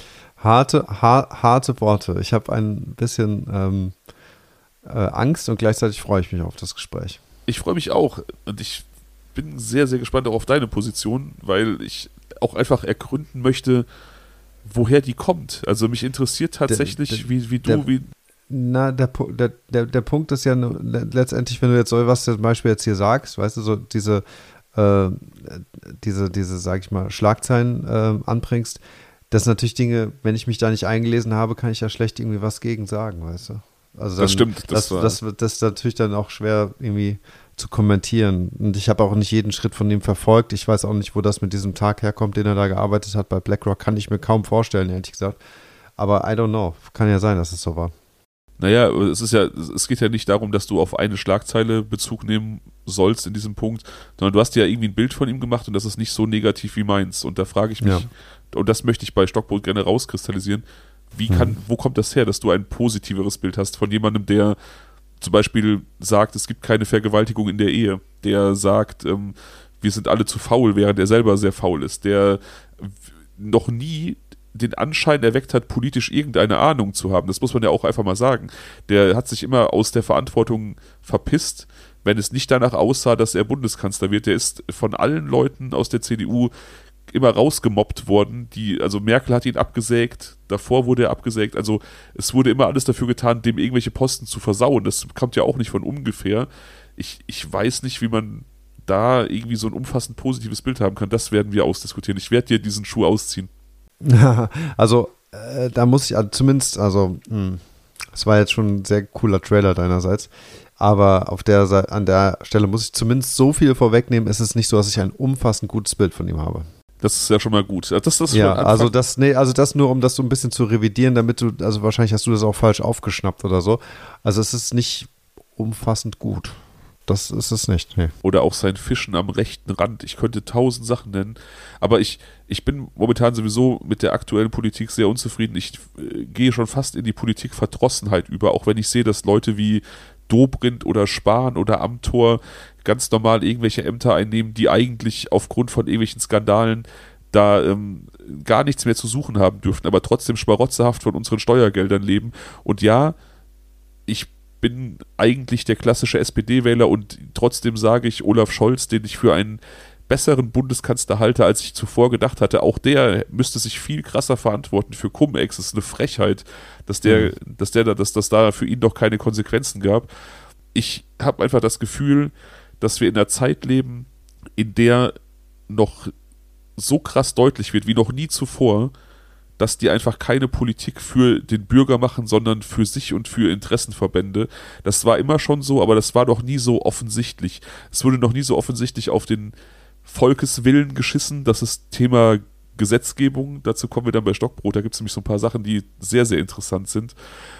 Harte, har, harte Worte. Ich habe ein bisschen ähm, äh, Angst und gleichzeitig freue ich mich auf das Gespräch. Ich freue mich auch und ich bin sehr, sehr gespannt auch auf deine Position, weil ich auch einfach ergründen möchte, woher die kommt. Also mich interessiert tatsächlich, der, der, wie, wie du, der, wie... Na, der, der, der, der Punkt ist ja letztendlich, wenn du jetzt so was zum Beispiel jetzt hier sagst, weißt du, so diese, äh, diese, diese, sag ich mal, Schlagzeilen äh, anbringst, das sind natürlich Dinge, wenn ich mich da nicht eingelesen habe, kann ich ja schlecht irgendwie was gegen sagen, weißt du. Also dann, das stimmt. Das, das, das, das, das ist natürlich dann auch schwer irgendwie zu kommentieren. Und ich habe auch nicht jeden Schritt von ihm verfolgt. Ich weiß auch nicht, wo das mit diesem Tag herkommt, den er da gearbeitet hat bei BlackRock. Kann ich mir kaum vorstellen, ehrlich gesagt. Aber I don't know. Kann ja sein, dass es so war. Naja, es ist ja, es geht ja nicht darum, dass du auf eine Schlagzeile Bezug nehmen sollst in diesem Punkt, sondern du hast ja irgendwie ein Bild von ihm gemacht und das ist nicht so negativ wie meins. Und da frage ich mich, ja. und das möchte ich bei Stockbrot gerne rauskristallisieren, wie kann, hm. wo kommt das her, dass du ein positiveres Bild hast von jemandem, der zum Beispiel sagt, es gibt keine Vergewaltigung in der Ehe, der sagt, ähm, wir sind alle zu faul, während er selber sehr faul ist, der noch nie den Anschein erweckt hat, politisch irgendeine Ahnung zu haben. Das muss man ja auch einfach mal sagen. Der hat sich immer aus der Verantwortung verpisst, wenn es nicht danach aussah, dass er Bundeskanzler wird. Der ist von allen Leuten aus der C D U immer rausgemobbt worden. Die, also Merkel hat ihn abgesägt, davor wurde er abgesägt. Also es wurde immer alles dafür getan, dem irgendwelche Posten zu versauen. Das kommt ja auch nicht von ungefähr. Ich, ich weiß nicht, wie man da irgendwie so ein umfassend positives Bild haben kann. Das werden wir ausdiskutieren. Ich werde dir diesen Schuh ausziehen. Also, äh, da muss ich also zumindest, also, es war jetzt schon ein sehr cooler Trailer deinerseits, aber auf der Seite, an der Stelle muss ich zumindest so viel vorwegnehmen, es ist nicht so, dass ich ein umfassend gutes Bild von ihm habe. Das ist ja schon mal gut. Das, das ja, also das, nee, also das nur, um das so ein bisschen zu revidieren, damit du, also wahrscheinlich hast du das auch falsch aufgeschnappt oder so. Also es ist nicht umfassend gut. Das ist es nicht. Nee. Oder auch sein Fischen am rechten Rand. Ich könnte tausend Sachen nennen. Aber ich, ich bin momentan sowieso mit der aktuellen Politik sehr unzufrieden. Ich äh, gehe schon fast in die Politikverdrossenheit über, auch wenn ich sehe, dass Leute wie Dobrindt oder Spahn oder Amthor ganz normal irgendwelche Ämter einnehmen, die eigentlich aufgrund von irgendwelchen Skandalen da ähm, gar nichts mehr zu suchen haben dürften, aber trotzdem schmarotzerhaft von unseren Steuergeldern leben. Und ja, ich bin eigentlich der klassische S P D-Wähler und trotzdem sage ich, Olaf Scholz, den ich für einen besseren Bundeskanzler halte, als ich zuvor gedacht hatte, auch der müsste sich viel krasser verantworten für Cum-Ex. Es ist eine Frechheit, dass der, mhm. dass der da, dass das da für ihn noch keine Konsequenzen gab. Ich habe einfach das Gefühl, dass wir in einer Zeit leben, in der noch so krass deutlich wird, wie noch nie zuvor, dass die einfach keine Politik für den Bürger machen, sondern für sich und für Interessenverbände. Das war immer schon so, aber das war doch nie so offensichtlich. Es wurde noch nie so offensichtlich auf den Volkeswillen geschissen. Das ist Thema Gesetzgebung. Dazu kommen wir dann bei Stockbrot. Da gibt es nämlich so ein paar Sachen, die sehr, sehr interessant sind.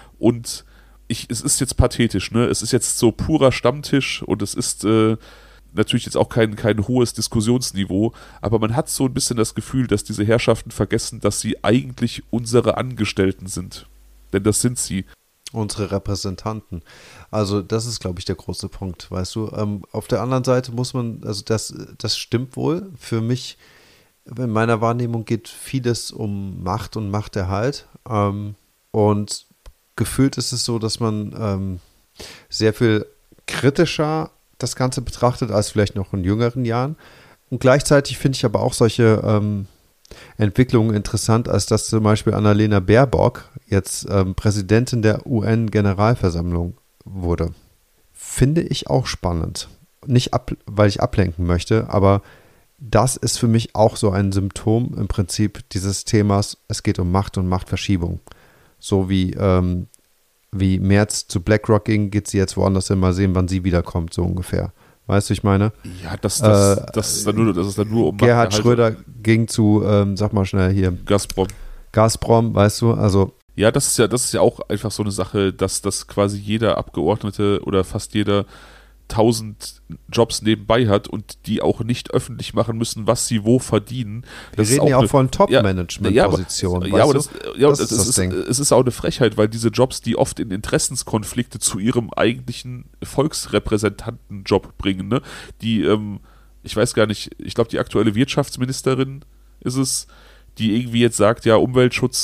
Und ich, es ist jetzt pathetisch, ne? Es ist jetzt so purer Stammtisch und es ist äh, natürlich jetzt auch kein, kein hohes Diskussionsniveau, aber man hat so ein bisschen das Gefühl, dass diese Herrschaften vergessen, dass sie eigentlich unsere Angestellten sind. Denn das sind sie. Unsere Repräsentanten. Also das ist, glaube ich, der große Punkt, weißt du. Ähm, auf der anderen Seite muss man, also das, das stimmt wohl. Für mich, in meiner Wahrnehmung geht vieles um Macht und Machterhalt. Ähm, und gefühlt ist es so, dass man ähm, sehr viel kritischer das Ganze betrachtet als vielleicht noch in jüngeren Jahren. Und gleichzeitig finde ich aber auch solche ähm, Entwicklungen interessant, als dass zum Beispiel Annalena Baerbock jetzt ähm, Präsidentin der U N-Generalversammlung wurde. Finde ich auch spannend. Nicht, ab, weil ich ablenken möchte, aber das ist für mich auch so ein Symptom im Prinzip dieses Themas, es geht um Macht und Machtverschiebung. So wie ähm, wie Merz zu BlackRock ging, geht sie jetzt woanders hin, mal sehen, wann sie wiederkommt, so ungefähr. Weißt du, ich meine? Ja, das, das, äh, das, ist, dann nur, das ist dann nur um Gerhard Macht Schröder ging zu, ähm, sag mal schnell hier. Gazprom. Gazprom, weißt du, also. Ja, das ist ja, das ist ja auch einfach so eine Sache, dass, dass quasi jeder Abgeordnete oder fast jeder tausend Jobs nebenbei hat und die auch nicht öffentlich machen müssen, was sie wo verdienen. Das Wir reden ja auch eine, von Top-Management-Positionen. Ja, ja, aber, das, ja, das, das ist, das ist, es ist auch eine Frechheit, weil diese Jobs, die oft in Interessenskonflikte zu ihrem eigentlichen Volksrepräsentantenjob bringen, ne? Die, ähm, ich weiß gar nicht, ich glaube, die aktuelle Wirtschaftsministerin ist es, die irgendwie jetzt sagt, ja, Umweltschutz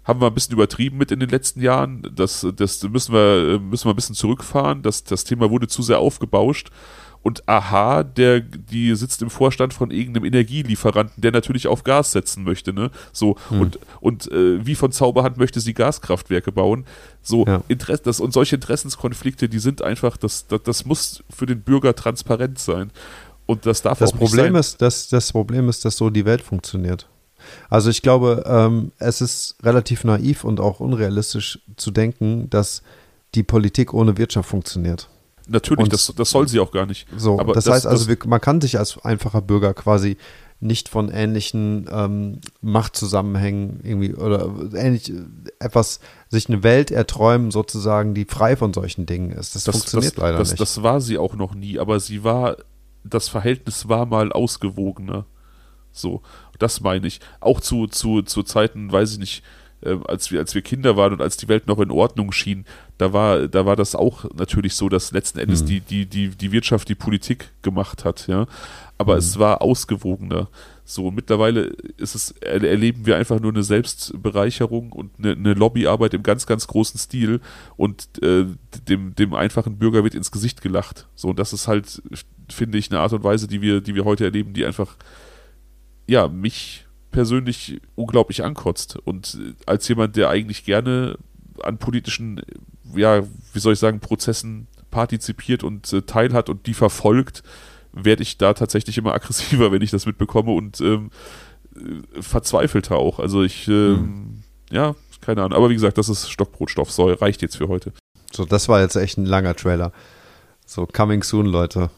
haben wir ein bisschen übertrieben mit in den letzten Jahren. Das, das müssen wir, müssen wir ein bisschen zurückfahren. Das, das Thema wurde zu sehr aufgebauscht. Und aha, der, die sitzt im Vorstand von irgendeinem Energielieferanten, der natürlich auf Gas setzen möchte, ne? So, hm. und, und äh, wie von Zauberhand möchte sie Gaskraftwerke bauen. So, ja. Interesse, das, und solche Interessenskonflikte, die sind einfach, das, das, das muss für den Bürger transparent sein. Und das darf das auch Problem nicht sein. Ist, das, das Problem ist, dass so die Welt funktioniert. Also ich glaube, ähm, es ist relativ naiv und auch unrealistisch zu denken, dass die Politik ohne Wirtschaft funktioniert. Natürlich, das, das soll sie auch gar nicht. So, aber das, das heißt also, das, wir, man kann sich als einfacher Bürger quasi nicht von ähnlichen ähm, Machtzusammenhängen irgendwie oder ähnlich etwas, sich eine Welt erträumen sozusagen, die frei von solchen Dingen ist. Das, das funktioniert das, leider das, nicht. Das war sie auch noch nie, aber sie war, das Verhältnis war mal ausgewogener. So, das meine ich. Auch zu, zu, zu Zeiten, weiß ich nicht, äh, als wir, als wir Kinder waren und als die Welt noch in Ordnung schien, da war, da war das auch natürlich so, dass letzten Endes mhm. die, die, die, die Wirtschaft die Politik gemacht hat, ja. Aber mhm. es war ausgewogener. So, mittlerweile ist es, erleben wir einfach nur eine Selbstbereicherung und eine, eine Lobbyarbeit im ganz, ganz großen Stil und äh, dem, dem einfachen Bürger wird ins Gesicht gelacht. So, und das ist halt, finde ich, eine Art und Weise, die wir, die wir heute erleben, die einfach, ja, mich persönlich unglaublich ankotzt. Und als jemand, der eigentlich gerne an politischen, ja, wie soll ich sagen, Prozessen partizipiert und äh, teilhat und die verfolgt, werde ich da tatsächlich immer aggressiver, wenn ich das mitbekomme und ähm, äh, verzweifelter auch. Also ich, ähm, hm. ja, keine Ahnung. Aber wie gesagt, das ist Stockbrotstoff. So, reicht jetzt für heute. So, das war jetzt echt ein langer Trailer. So, coming soon, Leute.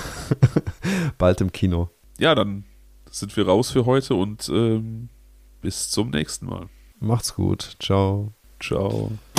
Bald im Kino. Ja, dann sind wir raus für heute und ähm, bis zum nächsten Mal. Macht's gut. Ciao. Ciao.